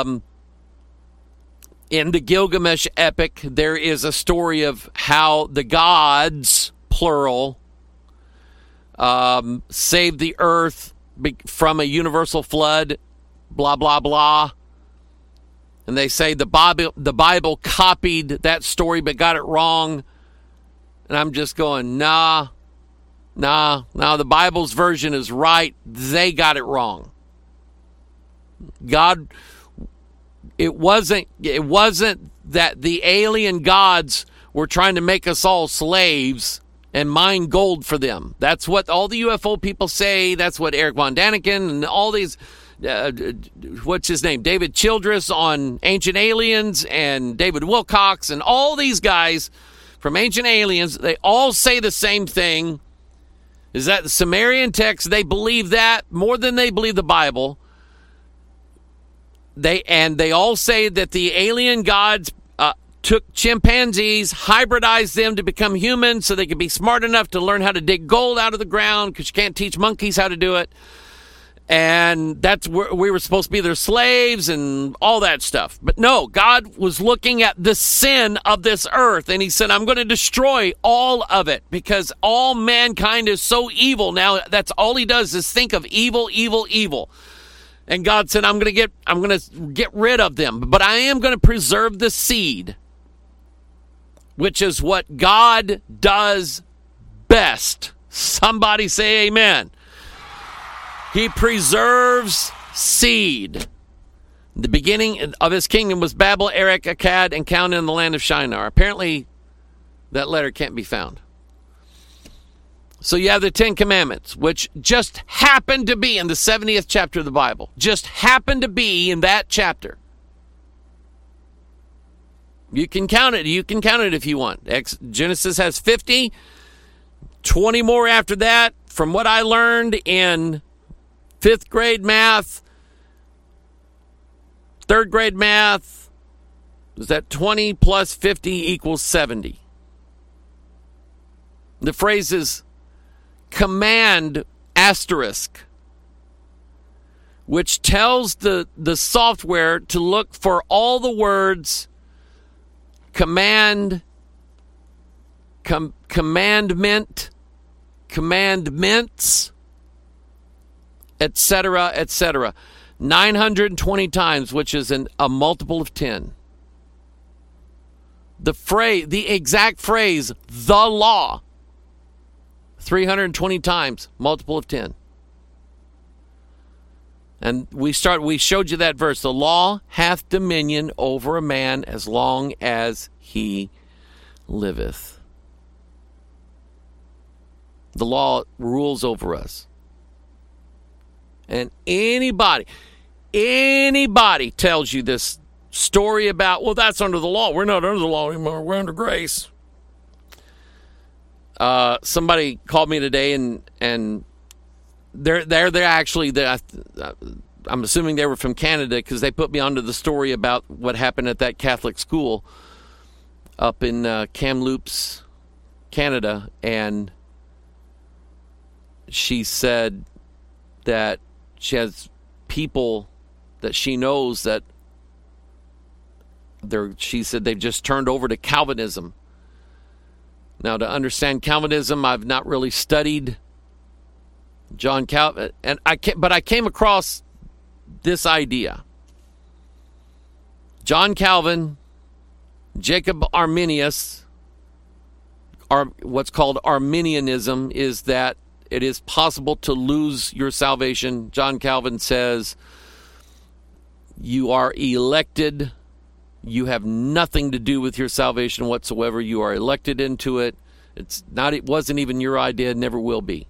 in the Gilgamesh epic, there is a story of how the gods, plural, saved the earth from a universal flood, blah, blah, blah. And they say the Bible copied that story but got it wrong. And I'm just going, nah, the Bible's version is right. They got it wrong. God... It wasn't that the alien gods were trying to make us all slaves and mine gold for them. That's what all the UFO people say. That's what Eric Von Daniken and all these, what's his name? David Childress on Ancient Aliens and David Wilcox and all these guys from Ancient Aliens, they all say the same thing, is that the Sumerian text, they believe that more than they believe the Bible. They all say that the alien gods took chimpanzees, hybridized them to become humans so they could be smart enough to learn how to dig gold out of the ground, because you can't teach monkeys how to do it. And that's where we were supposed to be their slaves and all that stuff. But no, God was looking at the sin of this earth, and he said, I'm going to destroy all of it because all mankind is so evil. Now, that's all he does is think of evil, evil, evil. And God said, I'm going to get rid of them, but I am going to preserve the seed, which is what God does best. Somebody say amen. He preserves seed. The beginning of his kingdom was Babel, Erech, Akkad, and Calneh in the land of Shinar. Apparently, that letter can't be found. So you have the Ten Commandments, which just happened to be in the 70th chapter of the Bible. Just happened to be in that chapter. You can count it. You can count it if you want. Genesis has 50, 20 more after that. From what I learned in 5th grade math, 3rd grade math, is that 20 plus 50 equals 70. The phrase is command asterisk, which tells the software to look for all the words commandment, commandments, etc., etc. 920 times, which is a multiple of 10. The exact phrase, the law, 320 times, multiple of 10. And we showed you that verse. The law hath dominion over a man as long as he liveth. The law rules over us. And anybody tells you this story about, well, that's under the law. We're not under the law anymore. We're under grace. Somebody called me today, and they're actually, I'm assuming they were from Canada, because they put me onto the story about what happened at that Catholic school up in Kamloops, Canada. And she said that she has people that she knows that she said they've just turned over to Calvinism. Now, to understand Calvinism, I've not really studied John Calvin, but I came across this idea. John Calvin, Jacob Arminius, what's called Arminianism, is that it is possible to lose your salvation. John Calvin says You are elected. You have nothing to do with your salvation whatsoever. You are elected into it. It wasn't even your idea, never will be.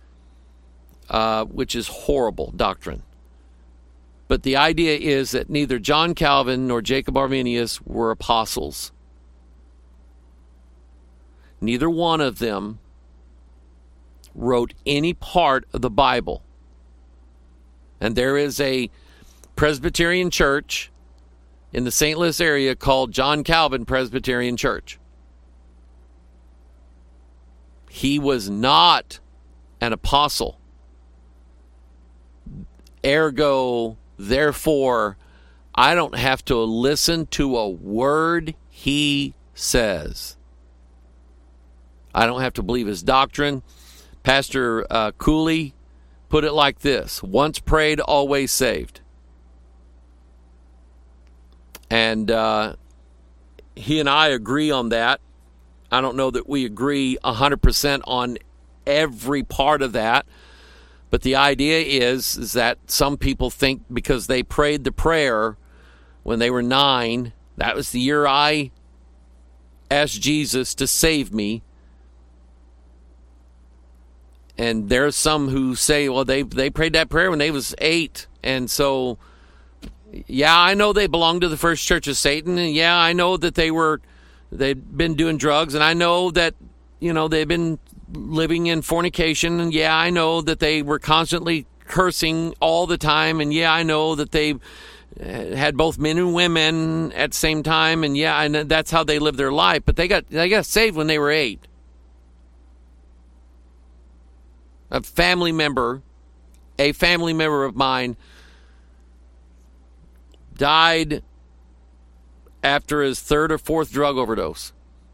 Which is horrible doctrine. But the idea is that neither John Calvin nor Jacob Arminius were apostles. Neither one of them wrote any part of the Bible. And there is a Presbyterian church in the St. Louis area called John Calvin Presbyterian Church. He was not an apostle. Ergo, therefore, I don't have to listen to a word he says. I don't have to believe his doctrine. Pastor Cooley put it like this: once prayed, always saved. And he and I agree on that. I don't know that we agree 100% on every part of that. But the idea is that some people think because they prayed the prayer when they were 9, that was the year I asked Jesus to save me. And there's some who say, well, they prayed that prayer when they was 8. And so, yeah, I know they belonged to the First Church of Satan. And yeah, I know that they'd been doing drugs. And I know that, they've been living in fornication. And yeah, I know that they were constantly cursing all the time. And yeah, I know that they had both men and women at the same time. And yeah, I know that's how they lived their life. But they got saved when they were 8. A family member of mine died after his 3rd or 4th drug overdose.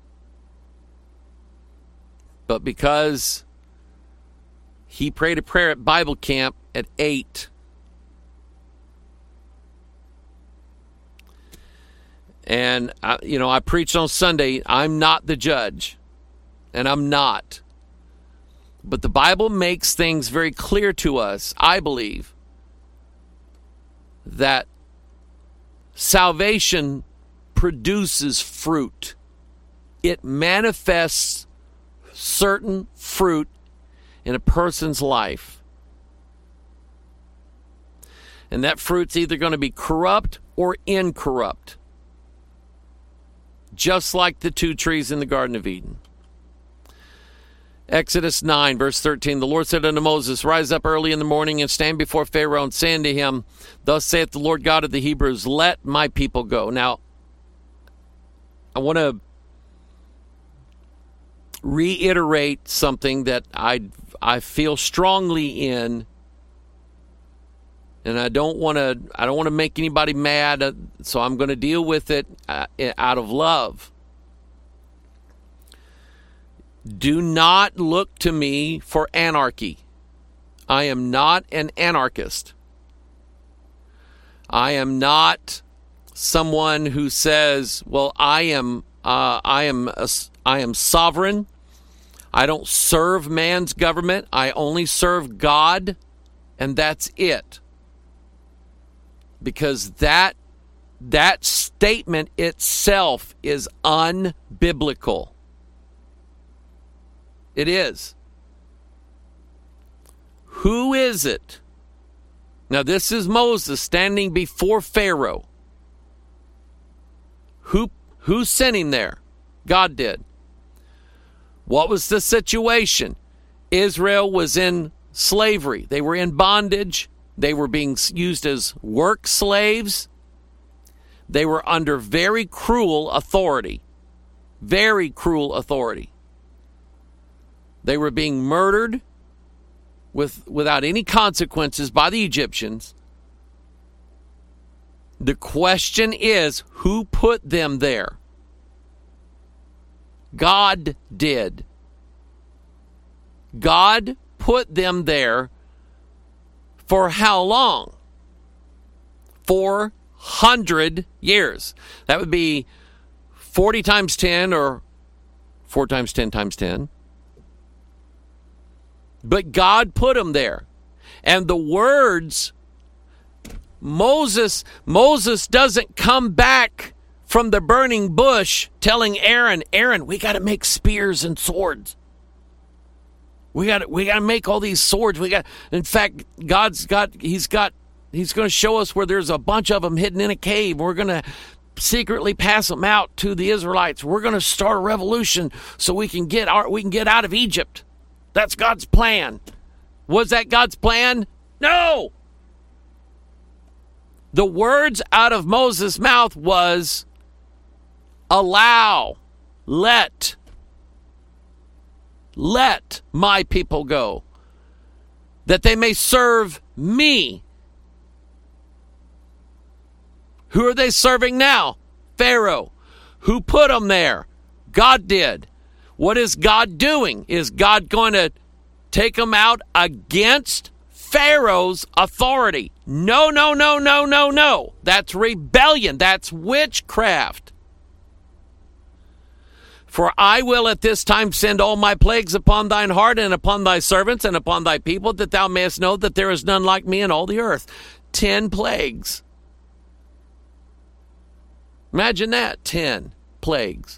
But because he prayed a prayer at Bible camp at 8, and I preached on Sunday, I'm not the judge, and I'm not. But the Bible makes things very clear to us, I believe, that salvation produces fruit. It manifests certain fruit in a person's life. And that fruit's either going to be corrupt or incorrupt. Just like the 2 trees in the Garden of Eden. Exodus 9, verse 13, the Lord said unto Moses, rise up early in the morning and stand before Pharaoh and say unto him, thus saith the Lord God of the Hebrews, let my people go. Now, I want to reiterate something that I feel strongly in, and I don't want to make anybody mad, so I'm going to deal with it out of love. Do not look to me for anarchy. I am not an anarchist. I am not someone who says, well, I am sovereign. I don't serve man's government. I only serve God, and that's it. Because that statement itself is unbiblical. It is. Who is it? Now, this is Moses standing before Pharaoh. Who sent him there? God did. What was the situation? Israel was in slavery. They were in bondage. They were being used as work slaves. They were under very cruel authority. Very cruel authority. They were being murdered without any consequences by the Egyptians. The question is, who put them there? God did. God put them there for how long? 400 years. That would be 40 times 10 or 4 times 10 times 10. But God put them there. And the words Moses doesn't come back from the burning bush telling Aaron, we got to make spears and swords. We got to make all these swords. In fact, he's going to show us where there's a bunch of them hidden in a cave. We're going to secretly pass them out to the Israelites. We're going to start a revolution so we can get out of Egypt. That's God's plan. Was that God's plan? No. The words out of Moses' mouth was allow, let my people go, that they may serve me. Who are they serving now? Pharaoh. Who put them there? God did. What is God doing? Is God going to take them out against Pharaoh's authority? No. That's rebellion. That's witchcraft. For I will at this time send all my plagues upon thine heart and upon thy servants and upon thy people, that thou mayest know that there is none like me in all the earth. 10 plagues. Imagine that, 10 plagues.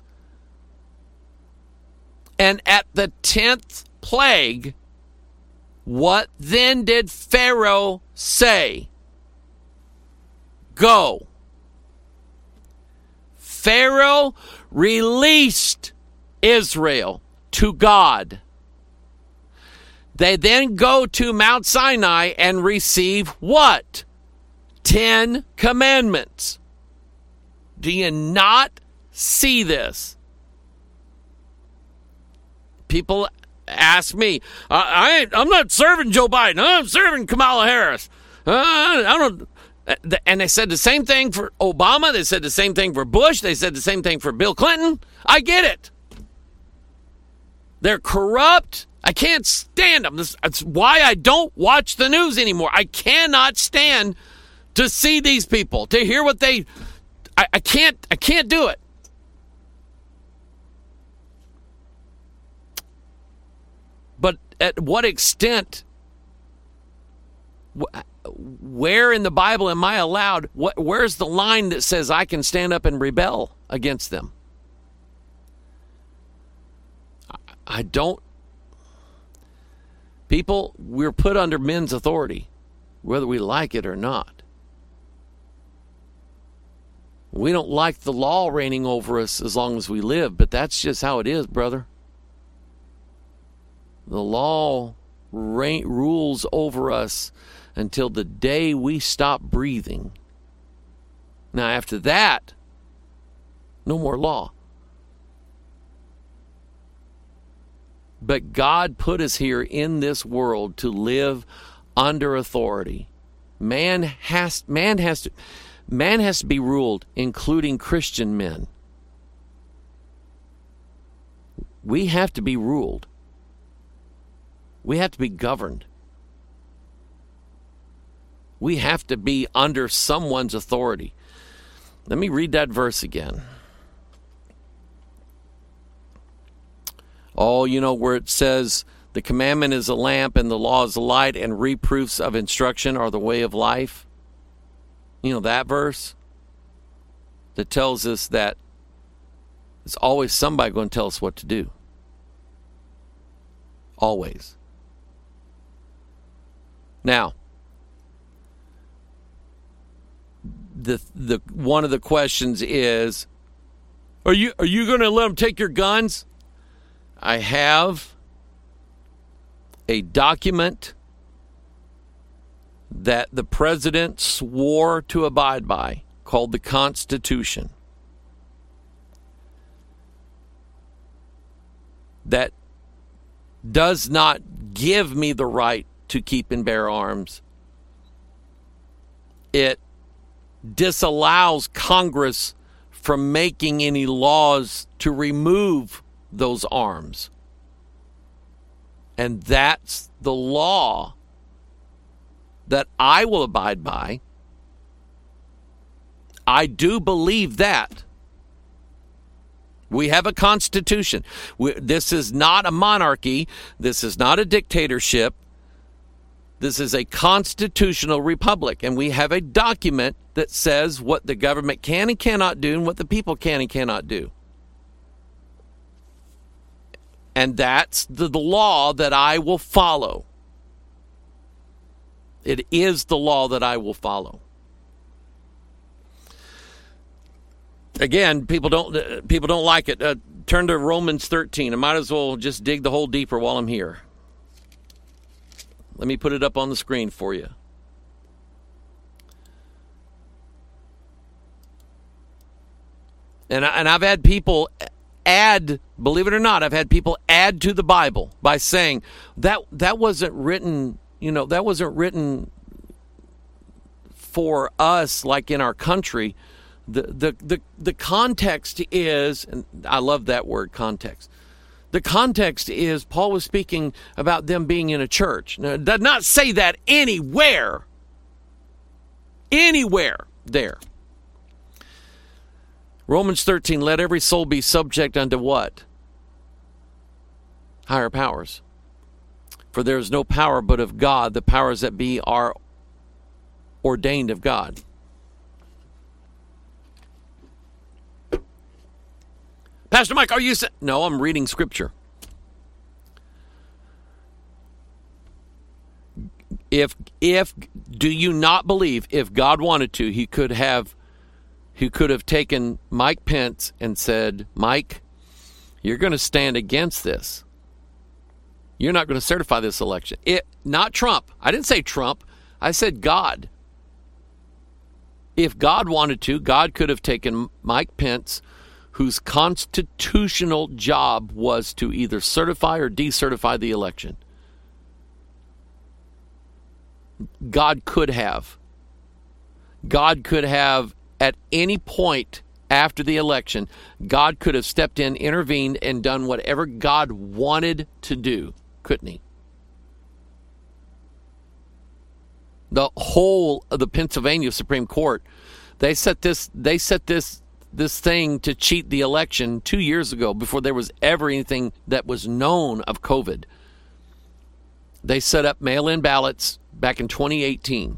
And at the 10th plague, what then did Pharaoh say? Go. Pharaoh released Israel to God. They then go to Mount Sinai and receive what? 10 commandments. Do you not see this? People ask me, I'm not serving Joe Biden. I'm serving Kamala Harris. I don't. And they said the same thing for Obama. They said the same thing for Bush. They said the same thing for Bill Clinton. I get it. They're corrupt. I can't stand them. That's why I don't watch the news anymore. I cannot stand to see these people, to hear what they... I can't do it. But at what extent... Where in the Bible am I allowed? Where's the line that says I can stand up and rebel against them? I don't. People, we're put under men's authority, whether we like it or not. We don't like the law reigning over us as long as we live, but that's just how it is, brother. The law rules over us until the day we stop breathing. Now, after that, no more law. But God put us here in this world to live under authority. Man has to be ruled, including Christian men. We have to be ruled. We have to be governed. We have to be under someone's authority. Let me read that verse again. Oh, where it says, the commandment is a lamp and the law is a light and reproofs of instruction are the way of life. That verse that tells us that there's always somebody going to tell us what to do. Always. Now, the one of the questions is, are you going to let them take your guns? I have a document that the president swore to abide by called the Constitution that does not give me the right to keep and bear arms. It disallows Congress from making any laws to remove those arms. And that's the law that I will abide by. I do believe that. We have a constitution. This is not a monarchy. This is not a dictatorship. This is a constitutional republic, and we have a document that says what the government can and cannot do and what the people can and cannot do. And that's the law that I will follow. It is the law that I will follow. Again, people don't like it. Turn to Romans 13. I might as well just dig the hole deeper while I'm here. Let me put it up on the screen for you. And I've had people add, believe it or not, I've had people add to the Bible by saying that wasn't written, that wasn't written for us like in our country. The context is, and I love that word, context. The context is Paul was speaking about them being in a church. Now, it does not say that anywhere there. Romans 13, let every soul be subject unto what? Higher powers. For there is no power but of God. The powers that be are ordained of God. Pastor Mike, are you saying? No, I'm reading Scripture. Do you not believe if God wanted to, he could have taken Mike Pence and said, Mike, you're going to stand against this. You're not going to certify this election. Not Trump. I didn't say Trump. I said God. If God wanted to, God could have taken Mike Pence, whose constitutional job was to either certify or decertify the election. God could have. God could have, at any point after the election, God could have stepped in, intervened, and done whatever God wanted to do, couldn't he? The whole of the Pennsylvania Supreme Court, they set this thing to cheat the election 2 years ago, before there was ever anything that was known of COVID. They set up mail-in ballots back in 2018.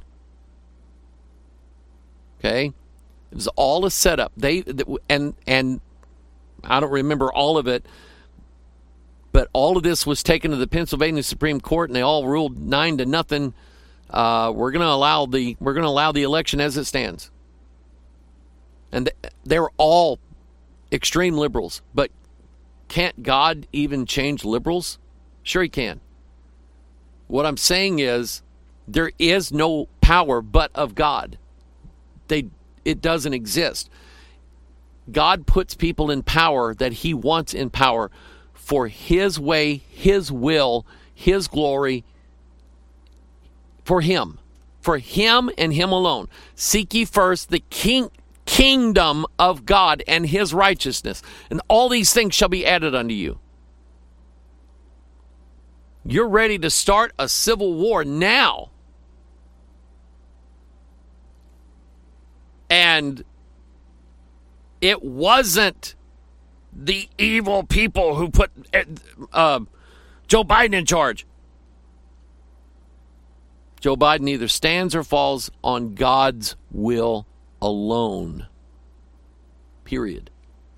Okay? It was all a setup. And I don't remember all of it, but all of this was taken to the Pennsylvania Supreme Court, and they all ruled 9-0. We're going to allow the election as it stands. And they were all extreme liberals. But can't God even change liberals? Sure he can. What I'm saying is, there is no power but of God. It doesn't exist. God puts people in power that he wants in power for his way, his will, his glory, for him and him alone. Seek ye first the kingdom of God and his righteousness, and all these things shall be added unto you. You're ready to start a civil war now. And it wasn't the evil people who put Joe Biden in charge. Joe Biden either stands or falls on God's will alone. Period.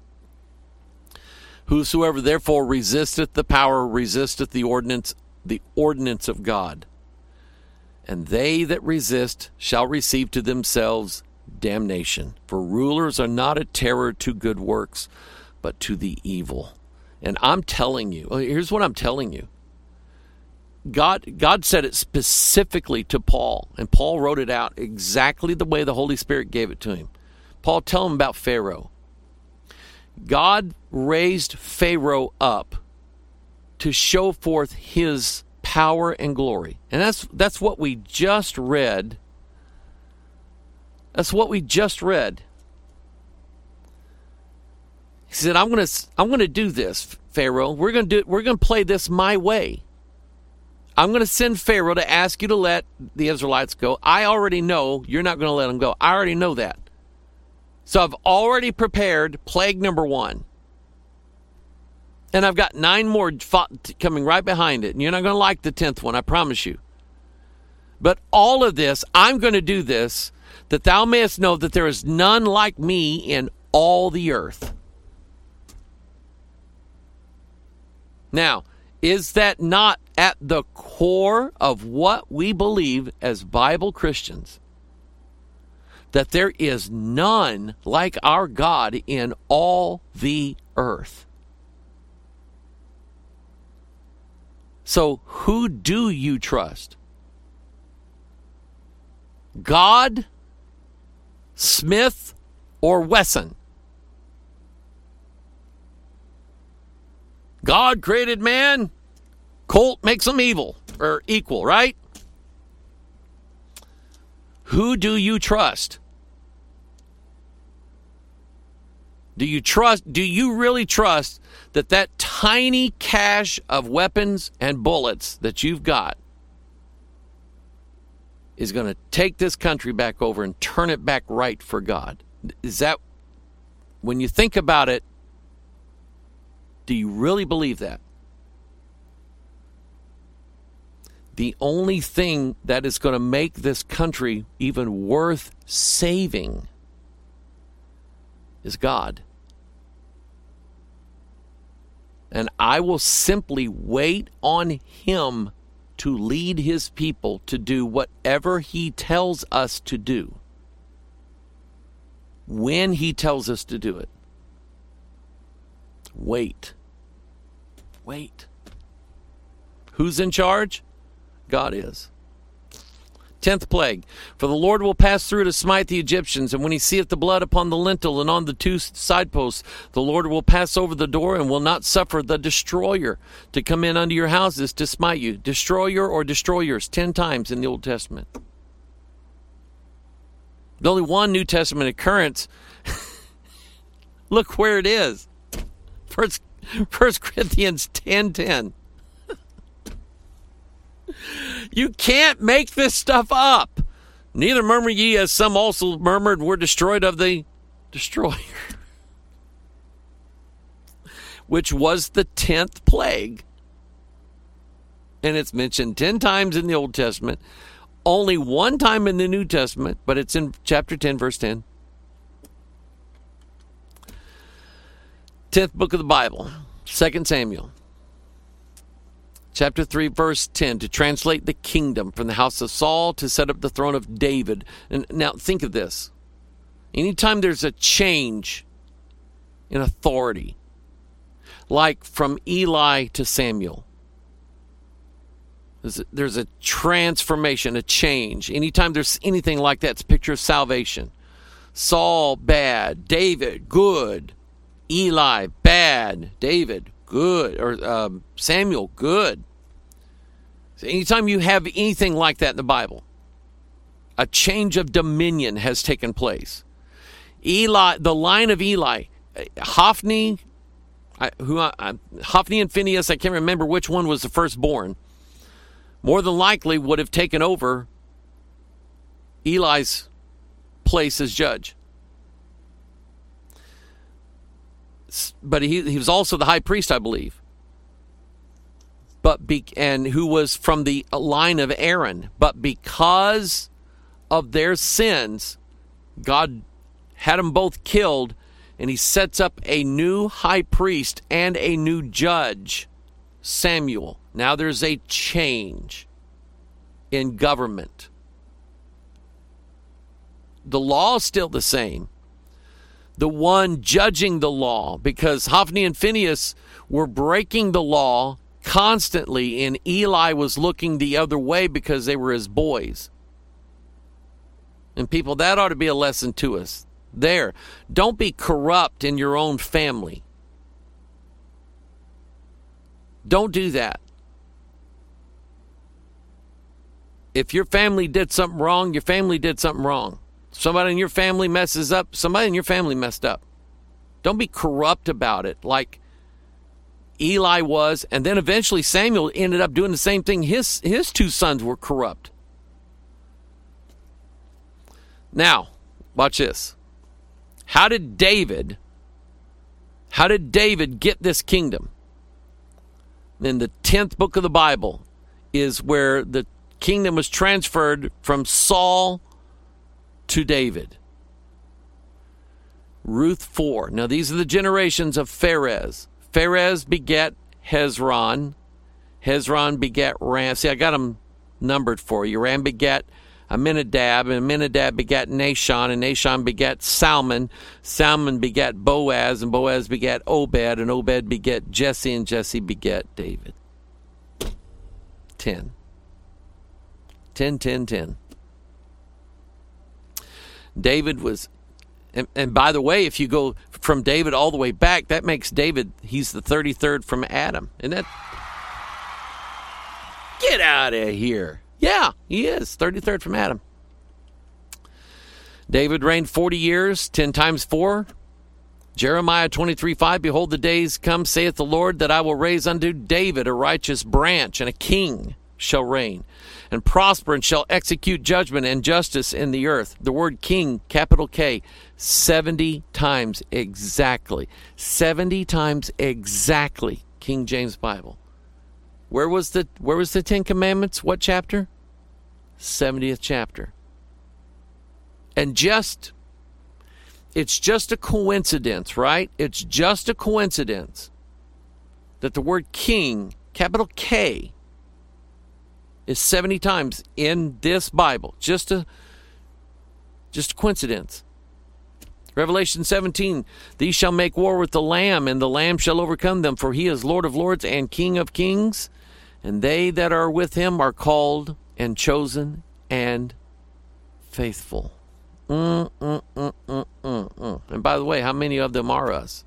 Whosoever therefore resisteth the power resisteth the ordinance of God. And they that resist shall receive to themselves damnation. For rulers are not a terror to good works, but to the evil. And I'm telling you, here's what I'm telling you. God said it specifically to Paul, and Paul wrote it out exactly the way the Holy Spirit gave it to him. Paul, tell him about Pharaoh. God raised Pharaoh up to show forth his power and glory. And that's what we just read. That's what we just read. He said, I'm going to do this, Pharaoh. We're going to play this my way. I'm going to send Pharaoh to ask you to let the Israelites go. I already know you're not going to let them go. I already know that. So I've already prepared plague number 1. And I've got 9 more coming right behind it. And you're not going to like the 10th one, I promise you. But all of this, I'm going to do this, that thou mayest know that there is none like me in all the earth. Now, is that not at the core of what we believe as Bible Christians? That there is none like our God in all the earth. So, who do you trust? God, Smith, or Wesson? God created man, Colt makes them evil or equal, right? Who do you trust? Do you really trust that tiny cache of weapons and bullets that you've got is going to take this country back over and turn it back right for God? Is that, when you think about it, do you really believe that? The only thing that is going to make this country even worth saving is God. And I will simply wait on Him to lead His people to do whatever He tells us to do, when He tells us to do it. Wait. Who's in charge? God is. 10th plague. For the Lord will pass through to smite the Egyptians, and when he seeth the blood upon the lintel and on the two side posts, the Lord will pass over the door and will not suffer the destroyer to come in unto your houses to smite you. Destroyer or destroyers, 10 times in the Old Testament. There's only one New Testament occurrence. Look where it is. 1 Corinthians 10:10. You can't make this stuff up. Neither murmur ye, as some also murmured, were destroyed of the destroyer. Which was the 10th plague. And it's mentioned 10 times in the Old Testament. Only one time in the New Testament, but it's in chapter 10, verse 10. 10th book of the Bible, 2 Samuel. Chapter 3, verse 10, to translate the kingdom from the house of Saul to set up the throne of David. And now think of this. Anytime there's a change in authority, like from Eli to Samuel, there's a transformation, a change. Anytime there's anything like that, it's a picture of salvation. Saul, bad. David, good. Eli, bad. David, good. Or Samuel, good. So anytime you have anything like that in the Bible, a change of dominion has taken place. Eli, the line of Eli, Hophni and Phinehas, I can't remember which one was the firstborn, more than likely would have taken over Eli's place as judge. But he was also the high priest, I believe. And who was from the line of Aaron. But because of their sins, God had them both killed, and he sets up a new high priest and a new judge, Samuel. Now there's a change in government. The law is still the same. The one judging the law, because Hophni and Phinehas were breaking the law constantly, and Eli was looking the other way because they were his boys. And people, that ought to be a lesson to us. There, don't be corrupt in your own family. Don't do that. If your family did something wrong, your family did something wrong. Somebody in your family messes up, somebody in your family messed up. Don't be corrupt about it like Eli was, and then eventually Samuel ended up doing the same thing. His two sons were corrupt. Now, watch this. How did David get this kingdom? In the 10th book of the Bible is where the kingdom was transferred from Saul to David. Ruth 4. Now these are the generations of Pharez. Pharez begat Hezron. Hezron begat Ram. See, I got them numbered for you. Ram begat Aminadab, and Aminadab begat Nahshon, and Nahshon begat Salmon. Salmon begat Boaz, and Boaz begat Obed, and Obed begat Jesse, and Jesse begat David. 10. 10, 10, 10. David was, and by the way, if you go from David all the way back, that makes David, he's the 33rd from Adam. Isn't that? Get out of here. Yeah, he is. 33rd from Adam. David reigned 40 years, 10 times 4. Jeremiah 23:5. Behold, the days come, saith the Lord, that I will raise unto David a righteous branch, and a king shall reign, and prosper, and shall execute judgment and justice in the earth. The word king, capital K, 70 times exactly. 70 times exactly. King James Bible. Where was the Ten Commandments? What chapter? 70th chapter. And it's just a coincidence, right? It's just a coincidence that the word king, capital K, is 70 times in this Bible. Just a coincidence. Revelation 17, these shall make war with the Lamb, and the Lamb shall overcome them, for he is Lord of lords and King of kings, and they that are with him are called and chosen and faithful. And by the way, how many of them are us?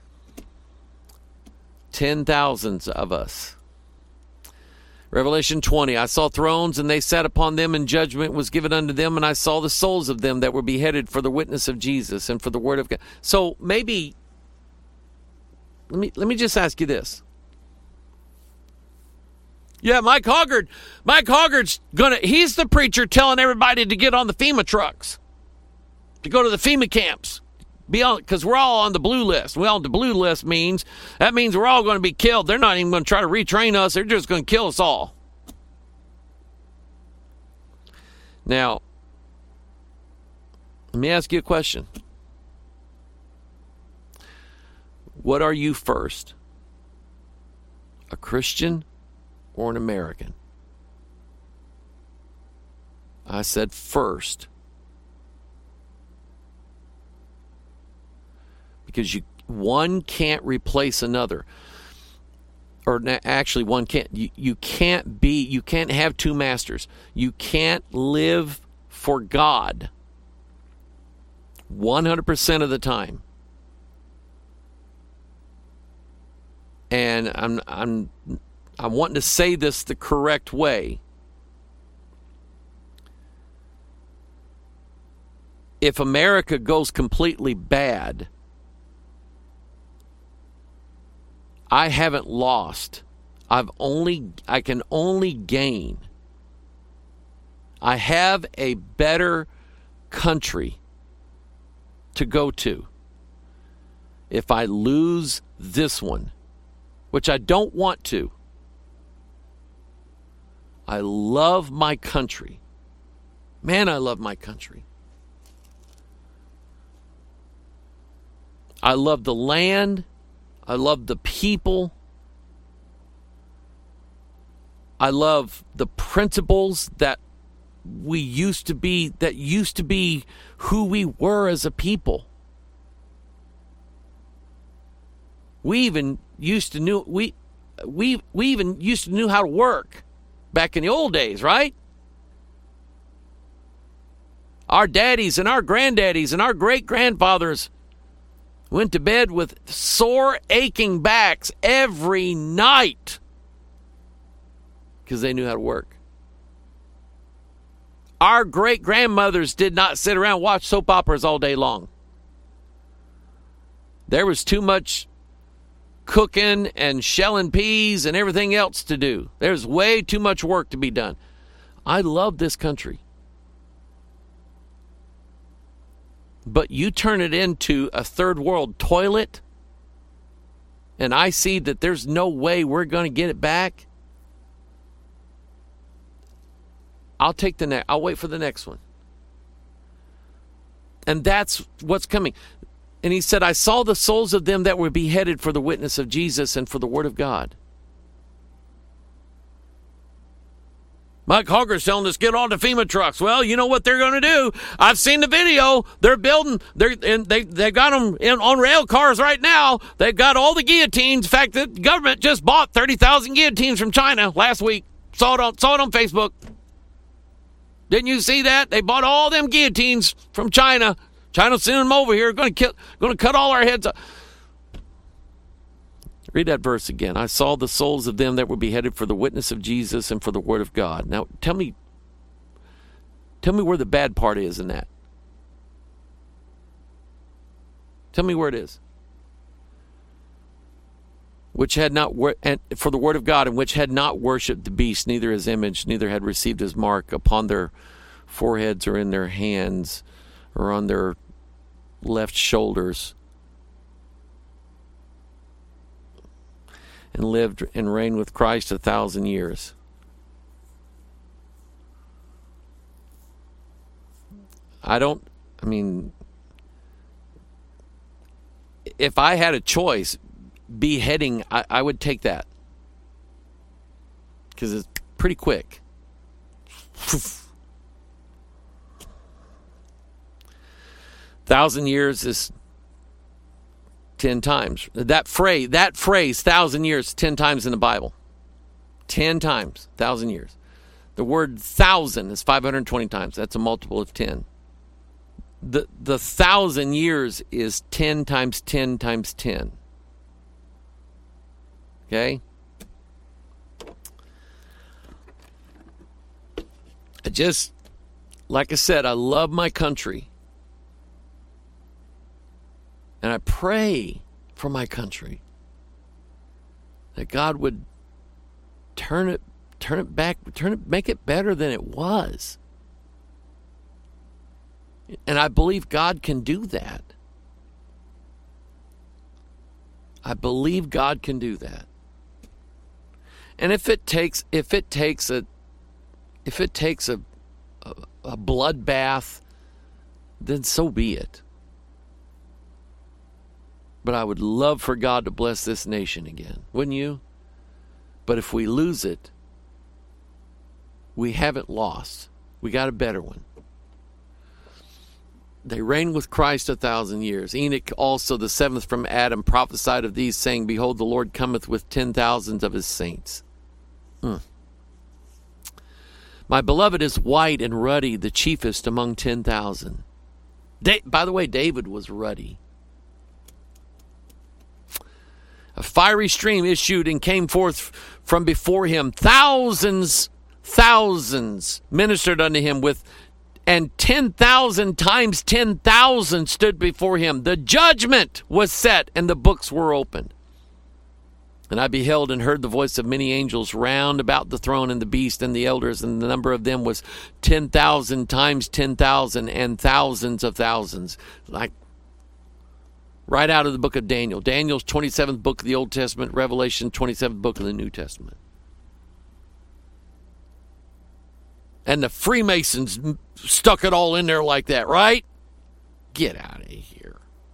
10,000s of us. Revelation 20, I saw thrones, and they sat upon them, and judgment was given unto them, and I saw the souls of them that were beheaded for the witness of Jesus and for the word of God. So maybe, let me just ask you this. Yeah, Mike Hoggard's he's the preacher telling everybody to get on the FEMA trucks, to go to the FEMA camps, because we're all on the blue list. Well, the blue list means we're all going to be killed. They're not even going to try to retrain us. They're just going to kill us all. Now, let me ask you a question. What are you first? A Christian or an American? I said first. Because one can't replace another. Or actually, one can't. You can't have two masters. You can't live for God 100% of the time. And I'm wanting to say this the correct way. If America goes completely bad, I haven't lost. I can only gain. I have a better country to go to if I lose this one, which I don't want to. I love my country. Man, I love my country. I love the land. I love the people. I love the principles that used to be who we were as a people. We even used to knew how to work back in the old days, right? Our daddies and our granddaddies and our great-grandfathers went to bed with sore, aching backs every night because they knew how to work. Our great-grandmothers did not sit around and watch soap operas all day long. There was too much cooking and shelling peas and everything else to do. There's way too much work to be done. I love this country. But you turn it into a third world toilet, and I see that there's no way we're going to get it back. I'll take the next. I'll wait for the next one. And that's what's coming. And he said, I saw the souls of them that were beheaded for the witness of Jesus and for the word of God. Mike Hogger's telling us get on the FEMA trucks. Well, you know what they're going to do. I've seen the video. They're building. They got them on rail cars right now. They've got all the guillotines. In fact, the government just bought 30,000 guillotines from China last week. Saw it on Facebook. Didn't you see that? They bought all them guillotines from China. China's sending them over here. Going to cut all our heads off. Read that verse again. I saw the souls of them that were beheaded for the witness of Jesus and for the word of God. Now, tell me where the bad part is in that. Tell me where it is. Which had not and for the word of God, and which had not worshipped the beast, neither his image, neither had received his mark upon their foreheads or in their hands or on their left shoulders, and lived and reigned with Christ 1,000 years. If I had a choice, beheading, I would take that. Because it's pretty quick. 1,000 years is 10 times. That phrase, 1,000 years, 10 times in the Bible. 10 times, 1,000 years. The word 1,000 is 520 times. That's a multiple of 10. The 1,000 years is 10 times 10 times 10. Okay? Like I said, I love my country. And I pray for my country that God would make it better than it was. And I believe God can do that. I believe God can do that. And if it takes a bloodbath, then so be it. But I would love for God to bless this nation again, wouldn't you? But if we lose it, we haven't lost. We got a better one. They reigned with Christ 1,000 years. Enoch also, the seventh from Adam, prophesied of these, saying, Behold, the Lord cometh with 10,000s of his saints. My beloved is white and ruddy, the chiefest among 10,000. By the way, David was ruddy. A fiery stream issued and came forth from before him. Thousands ministered unto him and 10,000 times 10,000 stood before him. The judgment was set and the books were opened. And I beheld and heard the voice of many angels round about the throne and the beast and the elders, and the number of them was 10,000 times 10,000 and thousands of thousands. Like right out of the book of Daniel. Daniel's 27th book of the Old Testament, Revelation 27th book of the New Testament. And the Freemasons stuck it all in there like that, right? Get out of here.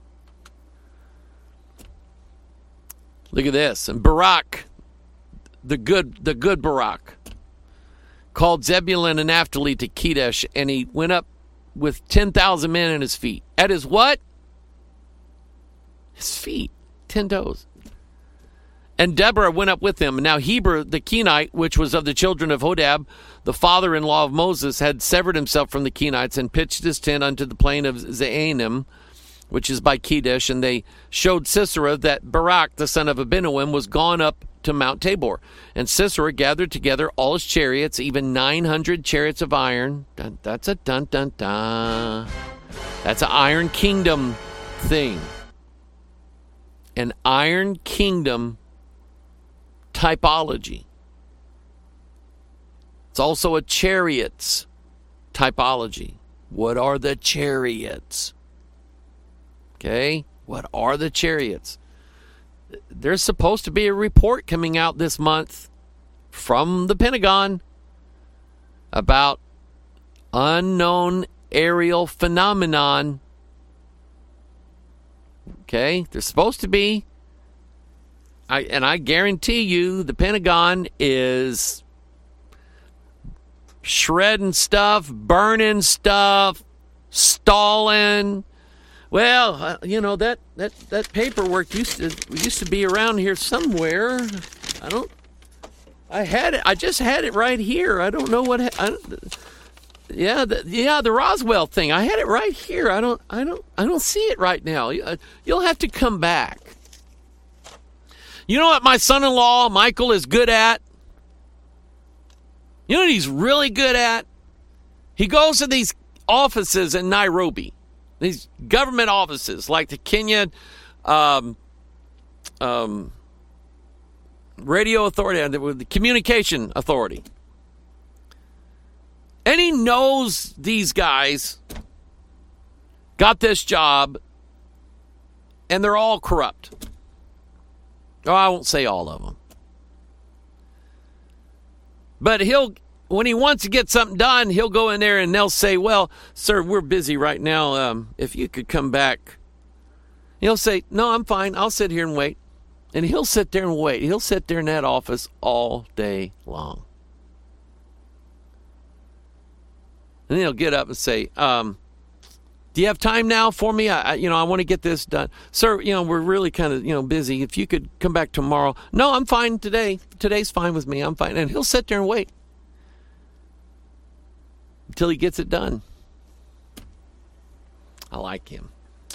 Look at this. And Barak, the good Barak, called Zebulun and Naphtali to Kedesh, and he went up with 10,000 men in his feet. At his what? His feet. 10 toes. And Deborah went up with him. Now Heber the Kenite, which was of the children of Hodab, the father-in-law of Moses, had severed himself from the Kenites and pitched his tent unto the plain of Zaanim, which is by Kedesh. And they showed Sisera that Barak, the son of Abinoam, was gone up to Mount Tabor. And Sisera gathered together all his chariots, even 900 chariots of iron. That's a dun-dun-dun. That's an Iron Kingdom thing. An Iron Kingdom typology. It's also a chariots typology. What are the chariots? Okay, what are the chariots? There's supposed to be a report coming out this month from the Pentagon about Unknown aerial phenomenon. Okay? They're supposed to be. I guarantee you the Pentagon is shredding stuff, burning stuff, stalling. Well, that paperwork used to be around here somewhere. I just had it right here. I don't know what. The Roswell thing. I had it right here. I don't see it right now. You'll have to come back. You know what my son-in-law Michael is good at? You know what he's really good at? He goes to these offices in Nairobi, these government offices like the Kenya Radio Authority, the Communication Authority. And he knows these guys got this job, and they're all corrupt. Oh, I won't say all of them. But when he wants to get something done, he'll go in there and they'll say, well, sir, we're busy right now. If you could come back. He'll say, no, I'm fine. I'll sit here and wait. And he'll sit there and wait. He'll sit there in that office all day long. And then he'll get up and say, do you have time now for me? I want to get this done. Sir, we're really kind of, busy. If you could come back tomorrow. No, I'm fine today. Today's fine with me. I'm fine. And he'll sit there and wait until he gets it done. I like him.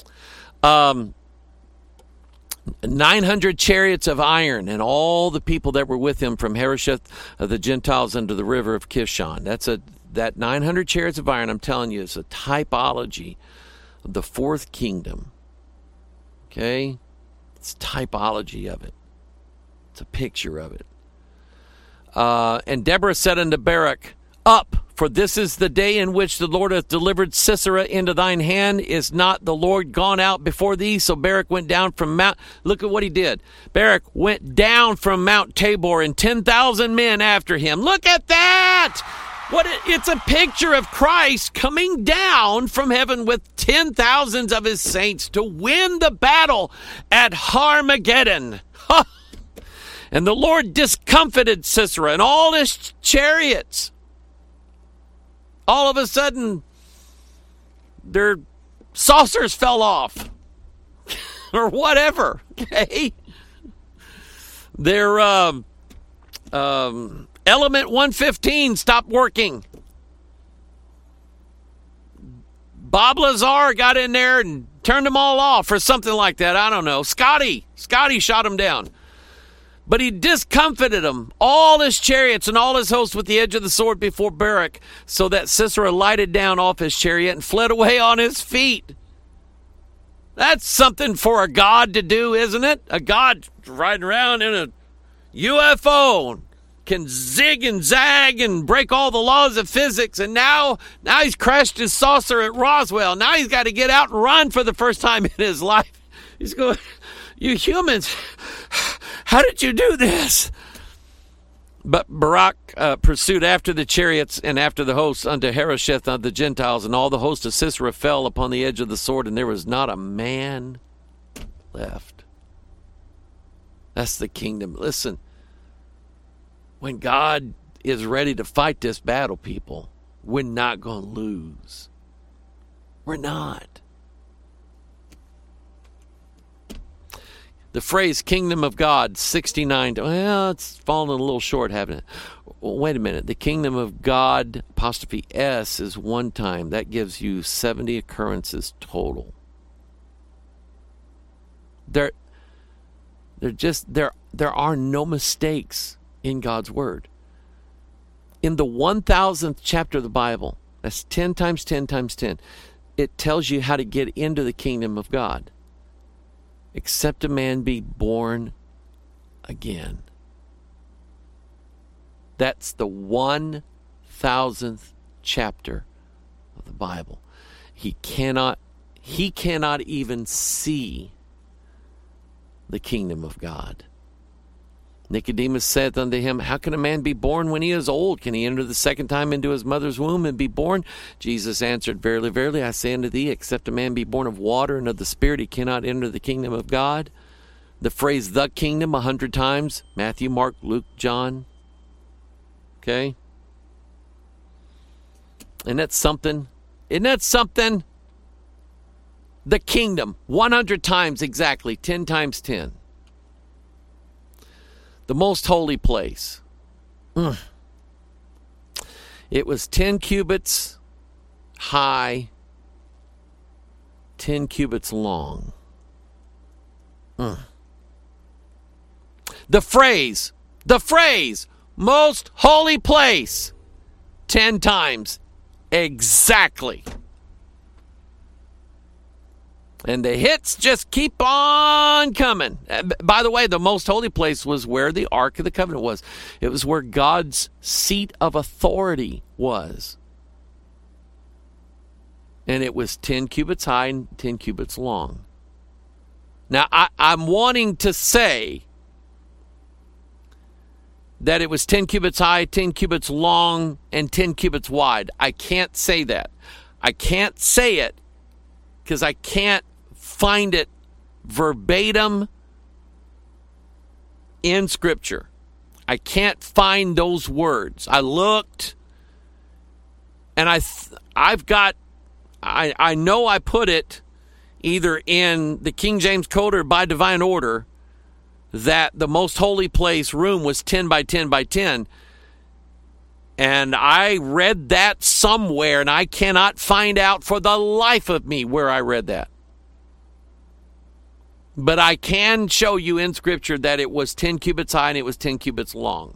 900 chariots of iron and all the people that were with him from Harosheth of the Gentiles unto the river of Kishon. That 900 chariots of iron, I'm telling you, is a typology of the fourth kingdom. Okay? It's typology of it. It's a picture of it. And Deborah said unto Barak, up, for this is the day in which the Lord hath delivered Sisera into thine hand. Is not the Lord gone out before thee? So Barak went down from Mount... Look at what he did. Barak went down from Mount Tabor, and 10,000 men after him. Look at that! It's a picture of Christ coming down from heaven with 10,000s of his saints to win the battle at Armageddon. And the Lord discomfited Sisera and all his chariots. All of a sudden, their saucers fell off. Or whatever. Okay? Their Element 115 stopped working. Bob Lazar got in there and turned them all off or something like that. I don't know. Scotty shot him down. But he discomfited them, all his chariots and all his hosts with the edge of the sword before Barak, so that Sisera lighted down off his chariot and fled away on his feet. That's something for a god to do, isn't it? A god riding around in a UFO can zig and zag and break all the laws of physics, and now he's crashed his saucer at Roswell. Now he's got to get out and run for the first time in his life. He's going, you humans, how did you do this? But Barak pursued after the chariots and after the hosts unto Harosheth of the Gentiles, and all the host of Sisera fell upon the edge of the sword, and there was not a man left. That's the kingdom. Listen, when God is ready to fight this battle, people, we're not going to lose. We're not. The phrase kingdom of God, 69, well, it's fallen a little short, haven't it? Wait a minute. The kingdom of God, apostrophe S, is one time. That gives you 70 occurrences total. There are no mistakes in God's word. In the 1000th chapter of the Bible, that's 10 times 10 times 10, it tells you how to get into the kingdom of God. Except a man be born again. That's the 1000th chapter of the Bible. He cannot even see the kingdom of God. Nicodemus saith unto him, How can a man be born when he is old? Can he enter the second time into his mother's womb and be born? Jesus answered, Verily, verily, I say unto thee, except a man be born of water and of the Spirit, he cannot enter the kingdom of God. The phrase the kingdom 100 times. Matthew, Mark, Luke, John. Okay? Isn't that something? Isn't that something? The kingdom, 100 times exactly, 10 times 10. The most holy place. It was 10 cubits high, 10 cubits long. The phrase, most holy place, 10 times exactly. And the hits just keep on coming. By the way, the most holy place was where the Ark of the Covenant was. It was where God's seat of authority was. And it was 10 cubits high and 10 cubits long. Now, I'm wanting to say that it was 10 cubits high, 10 cubits long, and 10 cubits wide. I can't say that. I can't say it because I can't find it verbatim in Scripture. I can't find those words. I looked, and I know I put it either in the King James Code or by divine order that the most holy place room was 10 by 10 by 10. And I read that somewhere, and I cannot find out for the life of me where I read that. But I can show you in Scripture that it was 10 cubits high and it was 10 cubits long.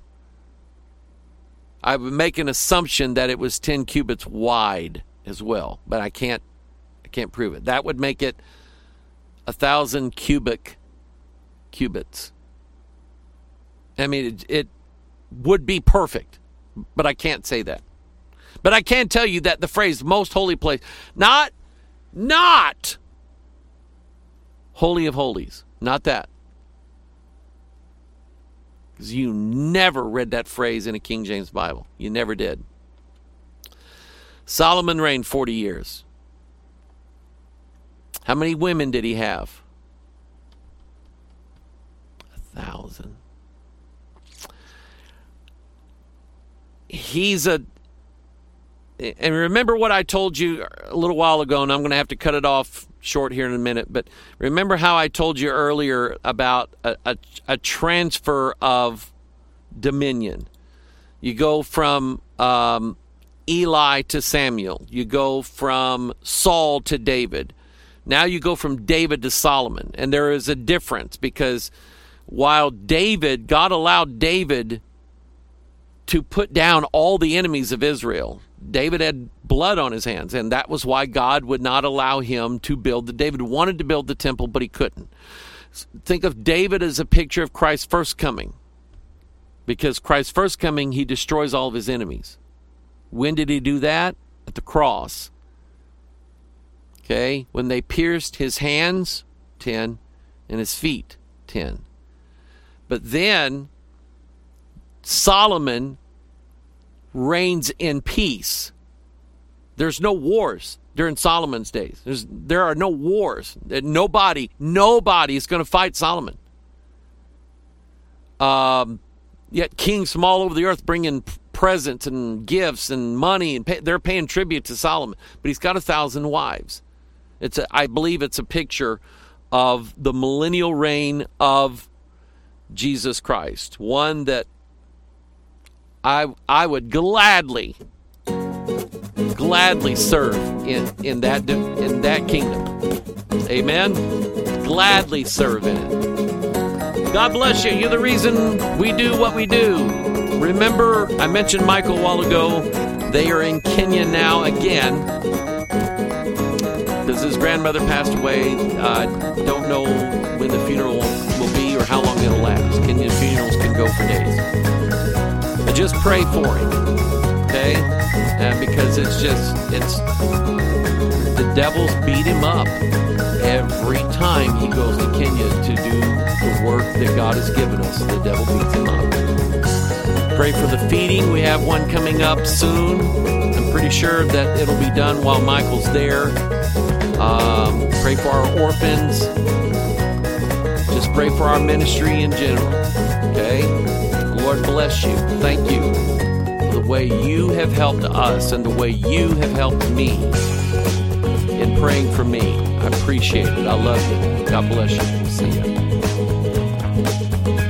I would make an assumption that it was 10 cubits wide as well, but I can't prove it. That would make it 1,000 cubic cubits. I mean, it would be perfect, but I can't say that. But I can tell you that the phrase most holy place, not Holy of Holies, not that. Because you never read that phrase in a King James Bible. You never did. Solomon reigned 40 years. How many women did he have? 1,000. And remember what I told you a little while ago, and I'm going to have to cut it off short here in a minute, but remember how I told you earlier about a transfer of dominion. You go from Eli to Samuel. You go from Saul to David. Now you go from David to Solomon. And there is a difference because while God allowed David to put down all the enemies of Israel, David had blood on his hands, and that was why God would not allow him to build. David wanted to build the temple, but he couldn't. Think of David as a picture of Christ's first coming. Because Christ's first coming, he destroys all of his enemies. When did he do that? At the cross. Okay? When they pierced his hands, 10, and his feet, 10. But then Solomon reigns in peace. There's no wars during Solomon's days. There are no wars. Nobody is going to fight Solomon. Yet kings from all over the earth bring in presents and gifts and money, and they're paying tribute to Solomon. But he's got 1,000 wives. I believe it's a picture of the millennial reign of Jesus Christ. One that I would gladly serve in that kingdom. Amen. Gladly serve in it. God bless you. You're the reason we do what we do. Remember, I mentioned Michael a while ago. They are in Kenya now again because his grandmother passed away. Don't know when the funeral will be or how long it'll last. Kenyan funerals can go for days. Just pray for him, okay? Because the devils beat him up every time he goes to Kenya to do the work that God has given us. The devil beats him up. Pray for the feeding. We have one coming up soon. I'm pretty sure that it'll be done while Michael's there. Pray for our orphans. Just pray for our ministry in general. Okay? Lord bless you. Thank you for the way you have helped us and the way you have helped me in praying for me. I appreciate it. I love you. God bless you. See you.